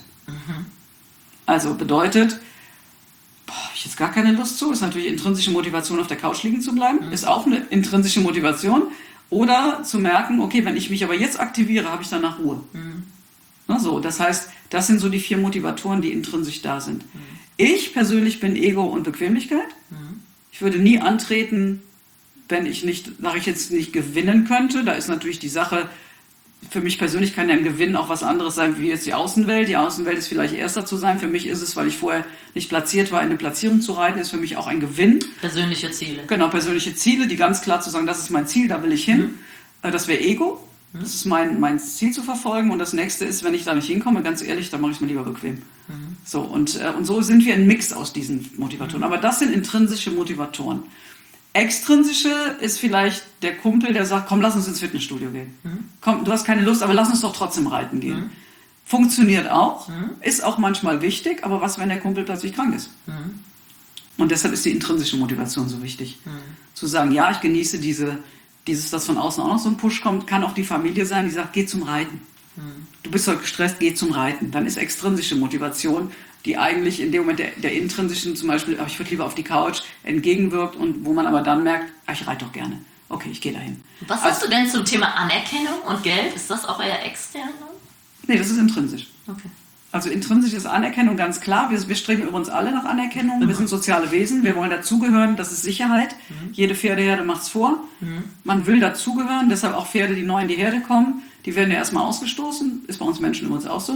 Also bedeutet, habe ich jetzt gar keine Lust zu, ist natürlich intrinsische Motivation, auf der Couch liegen zu bleiben, ist auch eine intrinsische Motivation. Oder zu merken, okay, wenn ich mich aber jetzt aktiviere, habe ich danach Ruhe. Na, so, das heißt, das sind so die 4 Motivatoren, die intrinsisch da sind. Ich persönlich bin Ego und Bequemlichkeit. Ich würde nie antreten, wenn ich jetzt nicht gewinnen könnte. Da ist natürlich die Sache, für mich persönlich kann ja ein Gewinn auch was anderes sein, wie jetzt die Außenwelt. Die Außenwelt ist vielleicht Erster zu sein. Für mich ist es, weil ich vorher nicht platziert war, in eine Platzierung zu reiten, ist für mich auch ein Gewinn. Persönliche Ziele. Genau, persönliche Ziele, die ganz klar zu sagen, das ist mein Ziel, da will ich hin. Das wäre Ego. Das ist mein Ziel zu verfolgen. Und das nächste ist, wenn ich da nicht hinkomme, ganz ehrlich, dann mache ich es mir lieber bequem. So, und so sind wir ein Mix aus diesen Motivatoren. Aber das sind intrinsische Motivatoren. Extrinsische ist vielleicht der Kumpel, der sagt, komm, lass uns ins Fitnessstudio gehen. Komm, du hast keine Lust, aber lass uns doch trotzdem reiten gehen. Funktioniert auch, ist auch manchmal wichtig, aber was, wenn der Kumpel plötzlich krank ist? Und deshalb ist die intrinsische Motivation so wichtig. Zu sagen, ja, ich genieße dass von außen auch noch so ein Push kommt, kann auch die Familie sein, die sagt, geh zum Reiten. Du bist heute gestresst, geh zum Reiten. Dann ist extrinsische Motivation, die eigentlich in dem Moment der intrinsischen, zum Beispiel, ich würde lieber auf die Couch, entgegenwirkt und wo man aber dann merkt, ich reite doch gerne. Okay, ich gehe dahin. Was hast du denn zum Thema Anerkennung und Geld? Ist das auch eher extern? Nee, das ist intrinsisch. Okay. Also intrinsisch ist Anerkennung ganz klar. Wir streben übrigens alle nach Anerkennung. Wir sind soziale Wesen. Wir wollen dazugehören. Das ist Sicherheit. Jede Pferdeherde macht es vor. Man will dazugehören. Deshalb auch Pferde, die neu in die Herde kommen, die werden ja erstmal ausgestoßen. Ist bei uns Menschen übrigens auch so.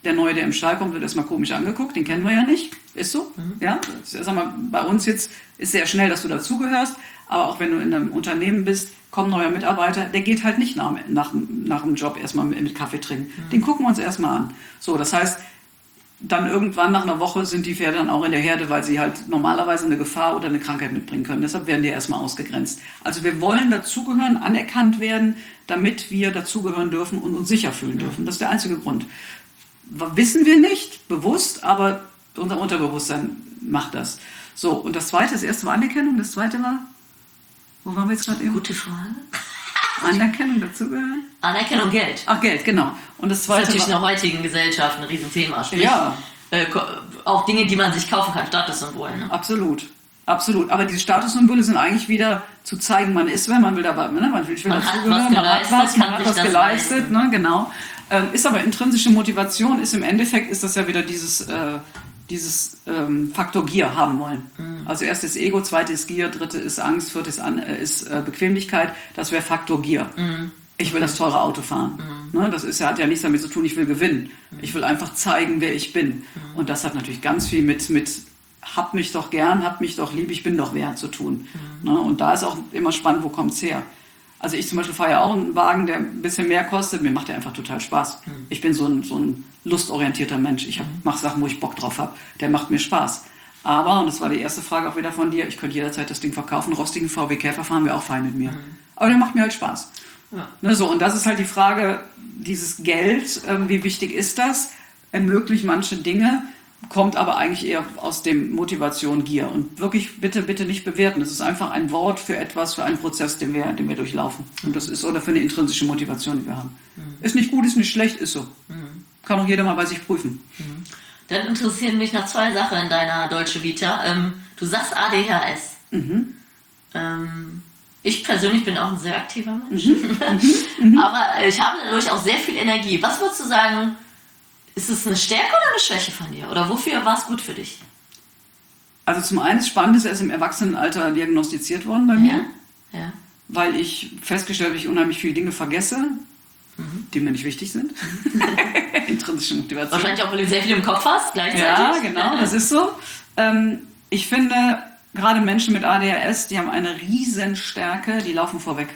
Der Neue, der im Stall kommt, wird erstmal komisch angeguckt, den kennen wir ja nicht. Ist so. Ja? Sag mal, bei uns jetzt ist sehr schnell, dass du dazugehörst, aber auch wenn du in einem Unternehmen bist, kommt ein neuer Mitarbeiter, der geht halt nicht nach dem Job erstmal mit Kaffee trinken. Den gucken wir uns erstmal an. So, das heißt, dann irgendwann nach einer Woche sind die Pferde dann auch in der Herde, weil sie halt normalerweise eine Gefahr oder eine Krankheit mitbringen können. Deshalb werden die erstmal ausgegrenzt. Also wir wollen dazugehören, anerkannt werden, damit wir dazugehören dürfen und uns sicher fühlen dürfen. Das ist der einzige Grund. Wissen wir nicht, bewusst, aber unser Unterbewusstsein macht das. So, und das erste war Anerkennung, das zweite war, wo waren wir jetzt gerade eben? Gute Frage. Anerkennung, dazugehören? Anerkennung, Geld. Ach, Geld, genau. Und das Das zweite ist natürlich in war, der heutigen Gesellschaft ein Riesenthema. Sprich, Ja. Auch Dinge, die man sich kaufen kann, Statussymbole. Ne? Absolut. Absolut. Aber diese Statussymbole sind eigentlich wieder zu zeigen, man ist, wenn man will dabei, ne? Man will Man hat dazugehören, was geleistet, man kann hat sich was das geleistet, leisten. ne? Genau. Ist aber intrinsische Motivation, ist im Endeffekt, ist das ja wieder dieses Faktor Gier haben wollen. Also erst ist Ego, zweite ist Gier, dritte ist Angst, vierte ist Bequemlichkeit. Das wäre Faktor Gier. Ich will das teure Auto fahren. Ne, das hat ja nichts damit zu tun, ich will gewinnen. Ich will einfach zeigen, wer ich bin. Und das hat natürlich ganz viel mit hab mich doch gern, hab mich doch lieb, ich bin doch wert zu tun. Ne, und da ist auch immer spannend, wo kommt es her. Also ich zum Beispiel fahre ja auch einen Wagen, der ein bisschen mehr kostet. Mir macht der einfach total Spaß. Ich bin so ein lustorientierter Mensch. Ich mache Sachen, wo ich Bock drauf habe. Der macht mir Spaß. Aber, und das war die erste Frage auch wieder von dir, ich könnte jederzeit das Ding verkaufen. Rostigen VW Käfer fahren wir auch fein mit mir. Aber der macht mir halt Spaß. Ja. Ne, so, und das ist halt die Frage, dieses Geld, wie wichtig ist das? Ermöglicht manche Dinge, kommt aber eigentlich eher aus dem Motivation Gier. Und wirklich bitte nicht bewerten. Das ist einfach ein Wort für etwas, für einen Prozess, den wir durchlaufen. Und das ist, oder für eine intrinsische Motivation, die wir haben. Ist nicht gut, ist nicht schlecht, ist so. Kann auch jeder mal bei sich prüfen. Dann interessieren mich noch zwei Sachen in deiner Deutsche Vita. Du sagst ADHS. Ich persönlich bin auch ein sehr aktiver Mensch. Aber ich habe dadurch auch sehr viel Energie. Was würdest du sagen, ist es eine Stärke oder eine Schwäche von dir? Oder wofür war es gut für dich? Also zum einen ist spannend, er ist im Erwachsenenalter diagnostiziert worden bei mir, Ja. weil ich festgestellt habe, ich unheimlich viele Dinge vergesse, die mir nicht wichtig sind. Intrinsische Motivation. Wahrscheinlich auch, weil du sehr viel im Kopf hast gleichzeitig. Ja, genau, das ist so. Ich finde, gerade Menschen mit ADHS, die haben eine Riesenstärke, die laufen vorweg.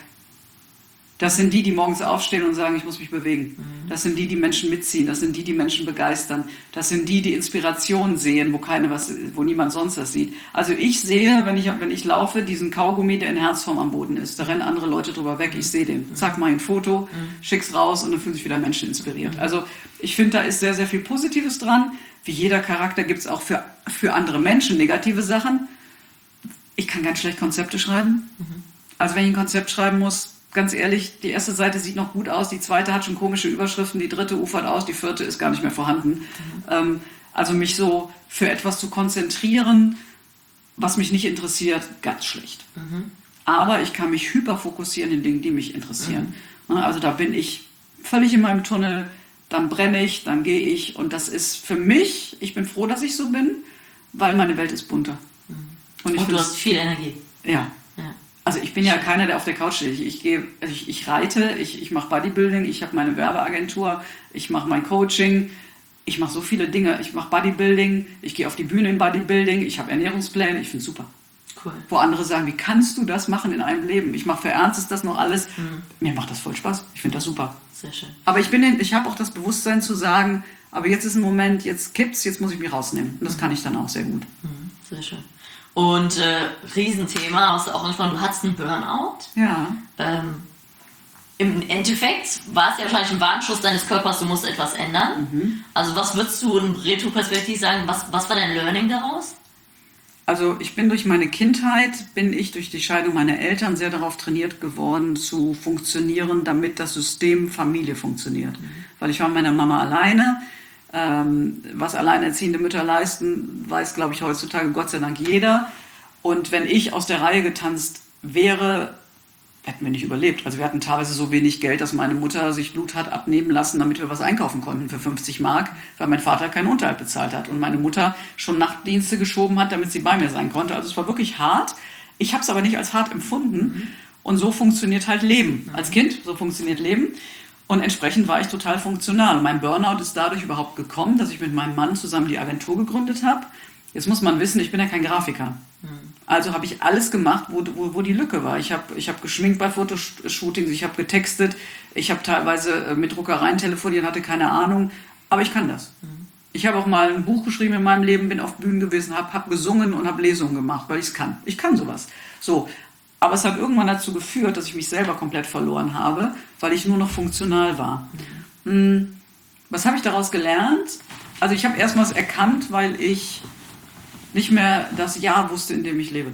Das sind die morgens aufstehen und sagen, ich muss mich bewegen. Das sind die Menschen mitziehen. Das sind die Menschen begeistern. Das sind die Inspiration sehen, wo niemand sonst das sieht. Also ich sehe, wenn ich laufe, diesen Kaugummi, der in Herzform am Boden ist. Da rennen andere Leute drüber weg. Ich sehe den. Zack, mal ein Foto, schick's raus und dann fühlen sich wieder Menschen inspiriert. Also ich finde, da ist sehr, sehr viel Positives dran. Wie jeder Charakter gibt es auch für andere Menschen negative Sachen. Ich kann ganz schlecht Konzepte schreiben. Also wenn ich ein Konzept schreiben muss, ganz ehrlich, die erste Seite sieht noch gut aus, die zweite hat schon komische Überschriften, die dritte ufert aus, die vierte ist gar nicht mehr vorhanden. Also mich so für etwas zu konzentrieren, was mich nicht interessiert, ganz schlecht. Aber ich kann mich hyperfokussieren in Dingen, die mich interessieren. Also da bin ich völlig in meinem Tunnel, dann brenne ich, dann gehe ich. Und das ist für mich, ich bin froh, dass ich so bin, weil meine Welt ist bunter. Und du hast viel Energie. Ja. Also ich bin ja keiner, der auf der Couch steht. Ich reite, ich mache Bodybuilding, ich habe meine Werbeagentur, ich mache mein Coaching, ich mache so viele Dinge. Ich mache Bodybuilding, ich gehe auf die Bühne in Bodybuilding, ich habe Ernährungspläne, ich finde es super. Cool. Wo andere sagen, wie kannst du das machen in einem Leben? Ich mache für Ernstes das noch alles. Mir macht das voll Spaß. Ich finde das super. Sehr schön. Aber ich habe auch das Bewusstsein zu sagen, aber jetzt ist ein Moment, jetzt kippt's, jetzt muss ich mich rausnehmen. Und das kann ich dann auch sehr gut. Sehr schön. Und Riesenthema, hast du auch angesprochen, du hattest einen Burnout. Ja. Im Endeffekt war es ja wahrscheinlich ein Warnschuss deines Körpers, du musst etwas ändern. Also was würdest du in Retroperspektive sagen, was war dein Learning daraus? Also ich bin durch meine Kindheit, durch die Scheidung meiner Eltern sehr darauf trainiert geworden, zu funktionieren, damit das System Familie funktioniert. Weil ich war mit meiner Mama alleine. Was alleinerziehende Mütter leisten, weiß, glaube ich, heutzutage Gott sei Dank jeder. Und wenn ich aus der Reihe getanzt wäre, hätten wir nicht überlebt. Also wir hatten teilweise so wenig Geld, dass meine Mutter sich Blut hat abnehmen lassen, damit wir was einkaufen konnten für 50 Mark, weil mein Vater keinen Unterhalt bezahlt hat und meine Mutter schon Nachtdienste geschoben hat, damit sie bei mir sein konnte. Also es war wirklich hart. Ich habe es aber nicht als hart empfunden. Und so funktioniert halt Leben. Als Kind, so funktioniert Leben. Und entsprechend war ich total funktional. Und mein Burnout ist dadurch überhaupt gekommen, dass ich mit meinem Mann zusammen die Agentur gegründet habe. Jetzt muss man wissen, ich bin ja kein Grafiker. Also habe ich alles gemacht, wo die Lücke war. Ich hab geschminkt bei Fotoshootings, ich habe getextet, ich habe teilweise mit Druckereien telefoniert, hatte keine Ahnung. Aber ich kann das. Ich habe auch mal ein Buch geschrieben in meinem Leben, bin auf Bühnen gewesen, habe gesungen und habe Lesungen gemacht, weil ich es kann. Ich kann sowas. So. Aber es hat irgendwann dazu geführt, dass ich mich selber komplett verloren habe, weil ich nur noch funktional war. Was habe ich daraus gelernt? Also ich habe erstmals erkannt, weil ich nicht mehr das Ja wusste, in dem ich lebe.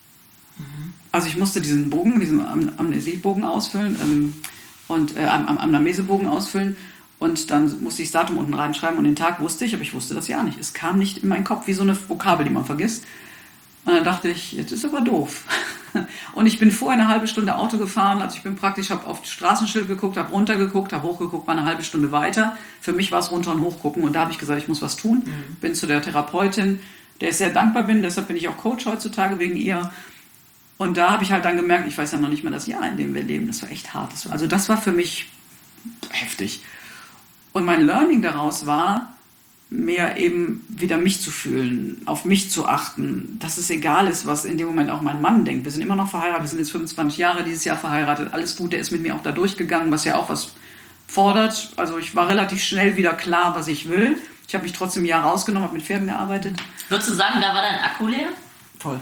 Also ich musste diesen Amnesiebogen ausfüllen und Amnesebogen ausfüllen und dann musste ich das Datum unten reinschreiben und den Tag wusste ich, aber ich wusste das Ja nicht. Es kam nicht in meinen Kopf wie so eine Vokabel, die man vergisst. Und dann dachte ich, jetzt ist aber doof. Und ich bin vorher eine halbe Stunde Auto gefahren, also ich bin praktisch, habe auf das Straßenschild geguckt, habe runtergeguckt, habe hochgeguckt, war eine halbe Stunde weiter. Für mich war es runter und hochgucken und da habe ich gesagt, ich muss was tun. Bin zu der Therapeutin, der ich sehr dankbar bin, deshalb bin ich auch Coach heutzutage wegen ihr. Und da habe ich halt dann gemerkt, ich weiß ja noch nicht mehr das Jahr, in dem wir leben, das war echt hart. Also das war für mich heftig. Und mein Learning daraus war, mehr eben wieder mich zu fühlen, auf mich zu achten, dass es egal ist, was in dem Moment auch mein Mann denkt. Wir sind immer noch verheiratet, wir sind jetzt 25 Jahre dieses Jahr verheiratet, alles gut, der ist mit mir auch da durchgegangen, was ja auch was fordert. Also ich war relativ schnell wieder klar, was ich will. Ich habe mich trotzdem ein Jahr rausgenommen, habe mit Pferden gearbeitet. Würdest du sagen, da war dein Akku leer? Voll.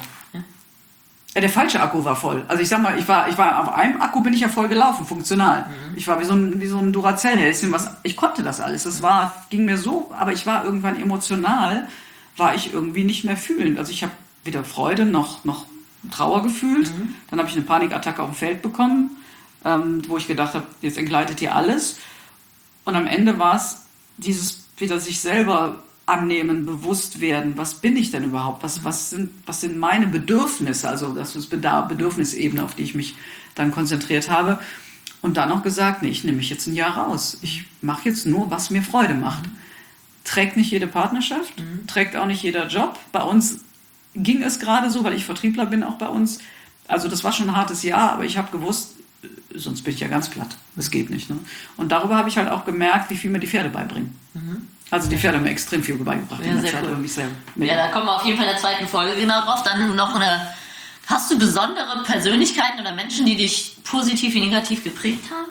Ja, der falsche Akku war voll. Also ich sag mal, ich war auf einem Akku bin ich ja voll gelaufen, funktional. Ich war wie so ein Duracell-Häschen, ich konnte das alles. Ging mir so, aber ich war irgendwann emotional, war ich irgendwie nicht mehr fühlend. Also ich habe weder Freude noch Trauer gefühlt. Dann habe ich eine Panikattacke auf dem Feld bekommen, wo ich gedacht habe, jetzt entgleitet hier alles. Und am Ende war es dieses wieder sich selber annehmen, bewusst werden, was bin ich denn überhaupt, was sind meine Bedürfnisse, also das ist Bedürfnisebene, auf die ich mich dann konzentriert habe und dann noch gesagt, nee, ich nehme mich jetzt ein Jahr raus, ich mache jetzt nur, was mir Freude macht. Trägt nicht jede Partnerschaft, trägt auch nicht jeder Job, bei uns ging es gerade so, weil ich Vertriebler bin auch bei uns, also das war schon ein hartes Jahr, aber ich habe gewusst, sonst bin ich ja ganz platt, das geht nicht. Ne? Und darüber habe ich halt auch gemerkt, wie viel mir die Pferde beibringen. Also die Pferde haben mir extrem viel beigebracht. Ja, sehr cool. Ja, da kommen wir auf jeden Fall in der zweiten Folge genau drauf. Dann noch hast du besondere Persönlichkeiten oder Menschen, die dich positiv wie negativ geprägt haben?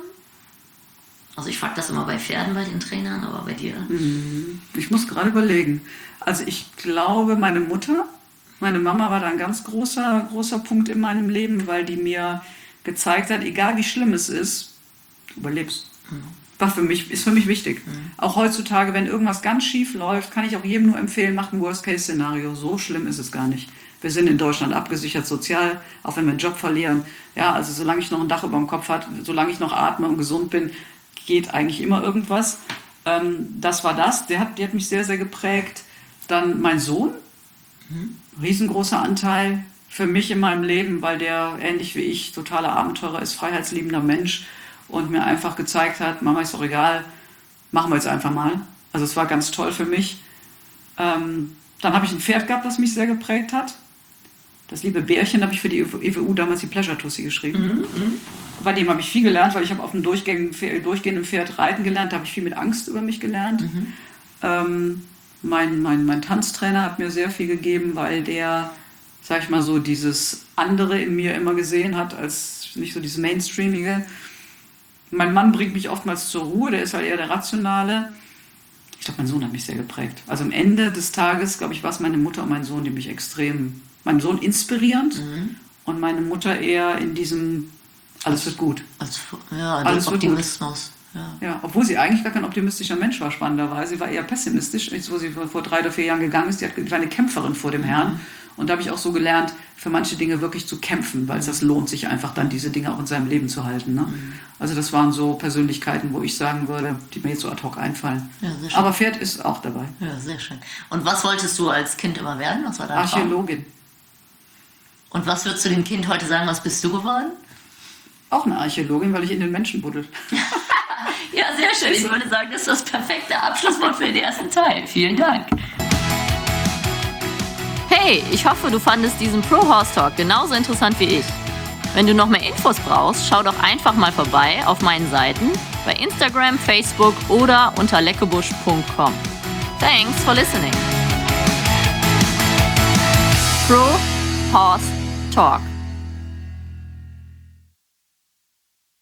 Also ich frage das immer bei Pferden, bei den Trainern, aber bei dir? Ich muss gerade überlegen. Also ich glaube, meine Mama war da ein ganz großer Punkt in meinem Leben, weil die mir gezeigt hat, egal wie schlimm es ist, du überlebst. Ist für mich wichtig. Auch heutzutage, wenn irgendwas ganz schief läuft, kann ich auch jedem nur empfehlen, macht ein Worst-Case-Szenario. So schlimm ist es gar nicht. Wir sind in Deutschland abgesichert sozial, auch wenn wir einen Job verlieren. Ja, also solange ich noch ein Dach über dem Kopf habe, solange ich noch atme und gesund bin, geht eigentlich immer irgendwas. Das war das. Die hat mich sehr, sehr geprägt. Dann mein Sohn, riesengroßer Anteil für mich in meinem Leben, weil der ähnlich wie ich totaler Abenteurer ist, freiheitsliebender Mensch. Und mir einfach gezeigt hat, Mama, ist doch egal, machen wir jetzt einfach mal. Also es war ganz toll für mich. Dann habe ich ein Pferd gehabt, das mich sehr geprägt hat. Das liebe Bärchen habe ich für die EWU damals die Pleasure Tussi geschrieben. Bei dem habe ich viel gelernt, weil ich habe auf einem durchgehenden Pferd reiten gelernt, da habe ich viel mit Angst über mich gelernt. Mein Tanztrainer hat mir sehr viel gegeben, weil der, sag ich mal so, dieses andere in mir immer gesehen hat, als nicht so dieses Mainstreamige. Mein Mann bringt mich oftmals zur Ruhe, der ist halt eher der Rationale. Ich glaube, mein Sohn hat mich sehr geprägt. Also am Ende des Tages, glaube ich, war es meine Mutter und mein Sohn, die mich mein Sohn inspirierend und meine Mutter eher in diesem, alles wird gut. Alles Optimismus. Ja, obwohl sie eigentlich gar kein optimistischer Mensch war, spannenderweise. Sie war eher pessimistisch. Jetzt, wo sie vor 3 oder 4 Jahren gegangen ist, die war eine Kämpferin vor dem Herrn. Und da habe ich auch so gelernt, für manche Dinge wirklich zu kämpfen, weil es das lohnt sich einfach dann, diese Dinge auch in seinem Leben zu halten. Ne? Also das waren so Persönlichkeiten, wo ich sagen würde, die mir jetzt so ad hoc einfallen. Ja, aber Pferd ist auch dabei. Ja, sehr schön. Und was wolltest du als Kind immer werden? Was war dein Traum? Archäologin. Und was würdest du dem Kind heute sagen, was bist du geworden? Auch eine Archäologin, weil ich in den Menschen buddel. Ja, sehr schön. Ich würde sagen, das ist das perfekte Abschlusswort für den ersten Teil. Vielen Dank. Hey, ich hoffe, du fandest diesen Pro Horse Talk genauso interessant wie ich. Wenn du noch mehr Infos brauchst, schau doch einfach mal vorbei auf meinen Seiten bei Instagram, Facebook oder unter leckebusch.com. Thanks for listening. Pro Horse Talk.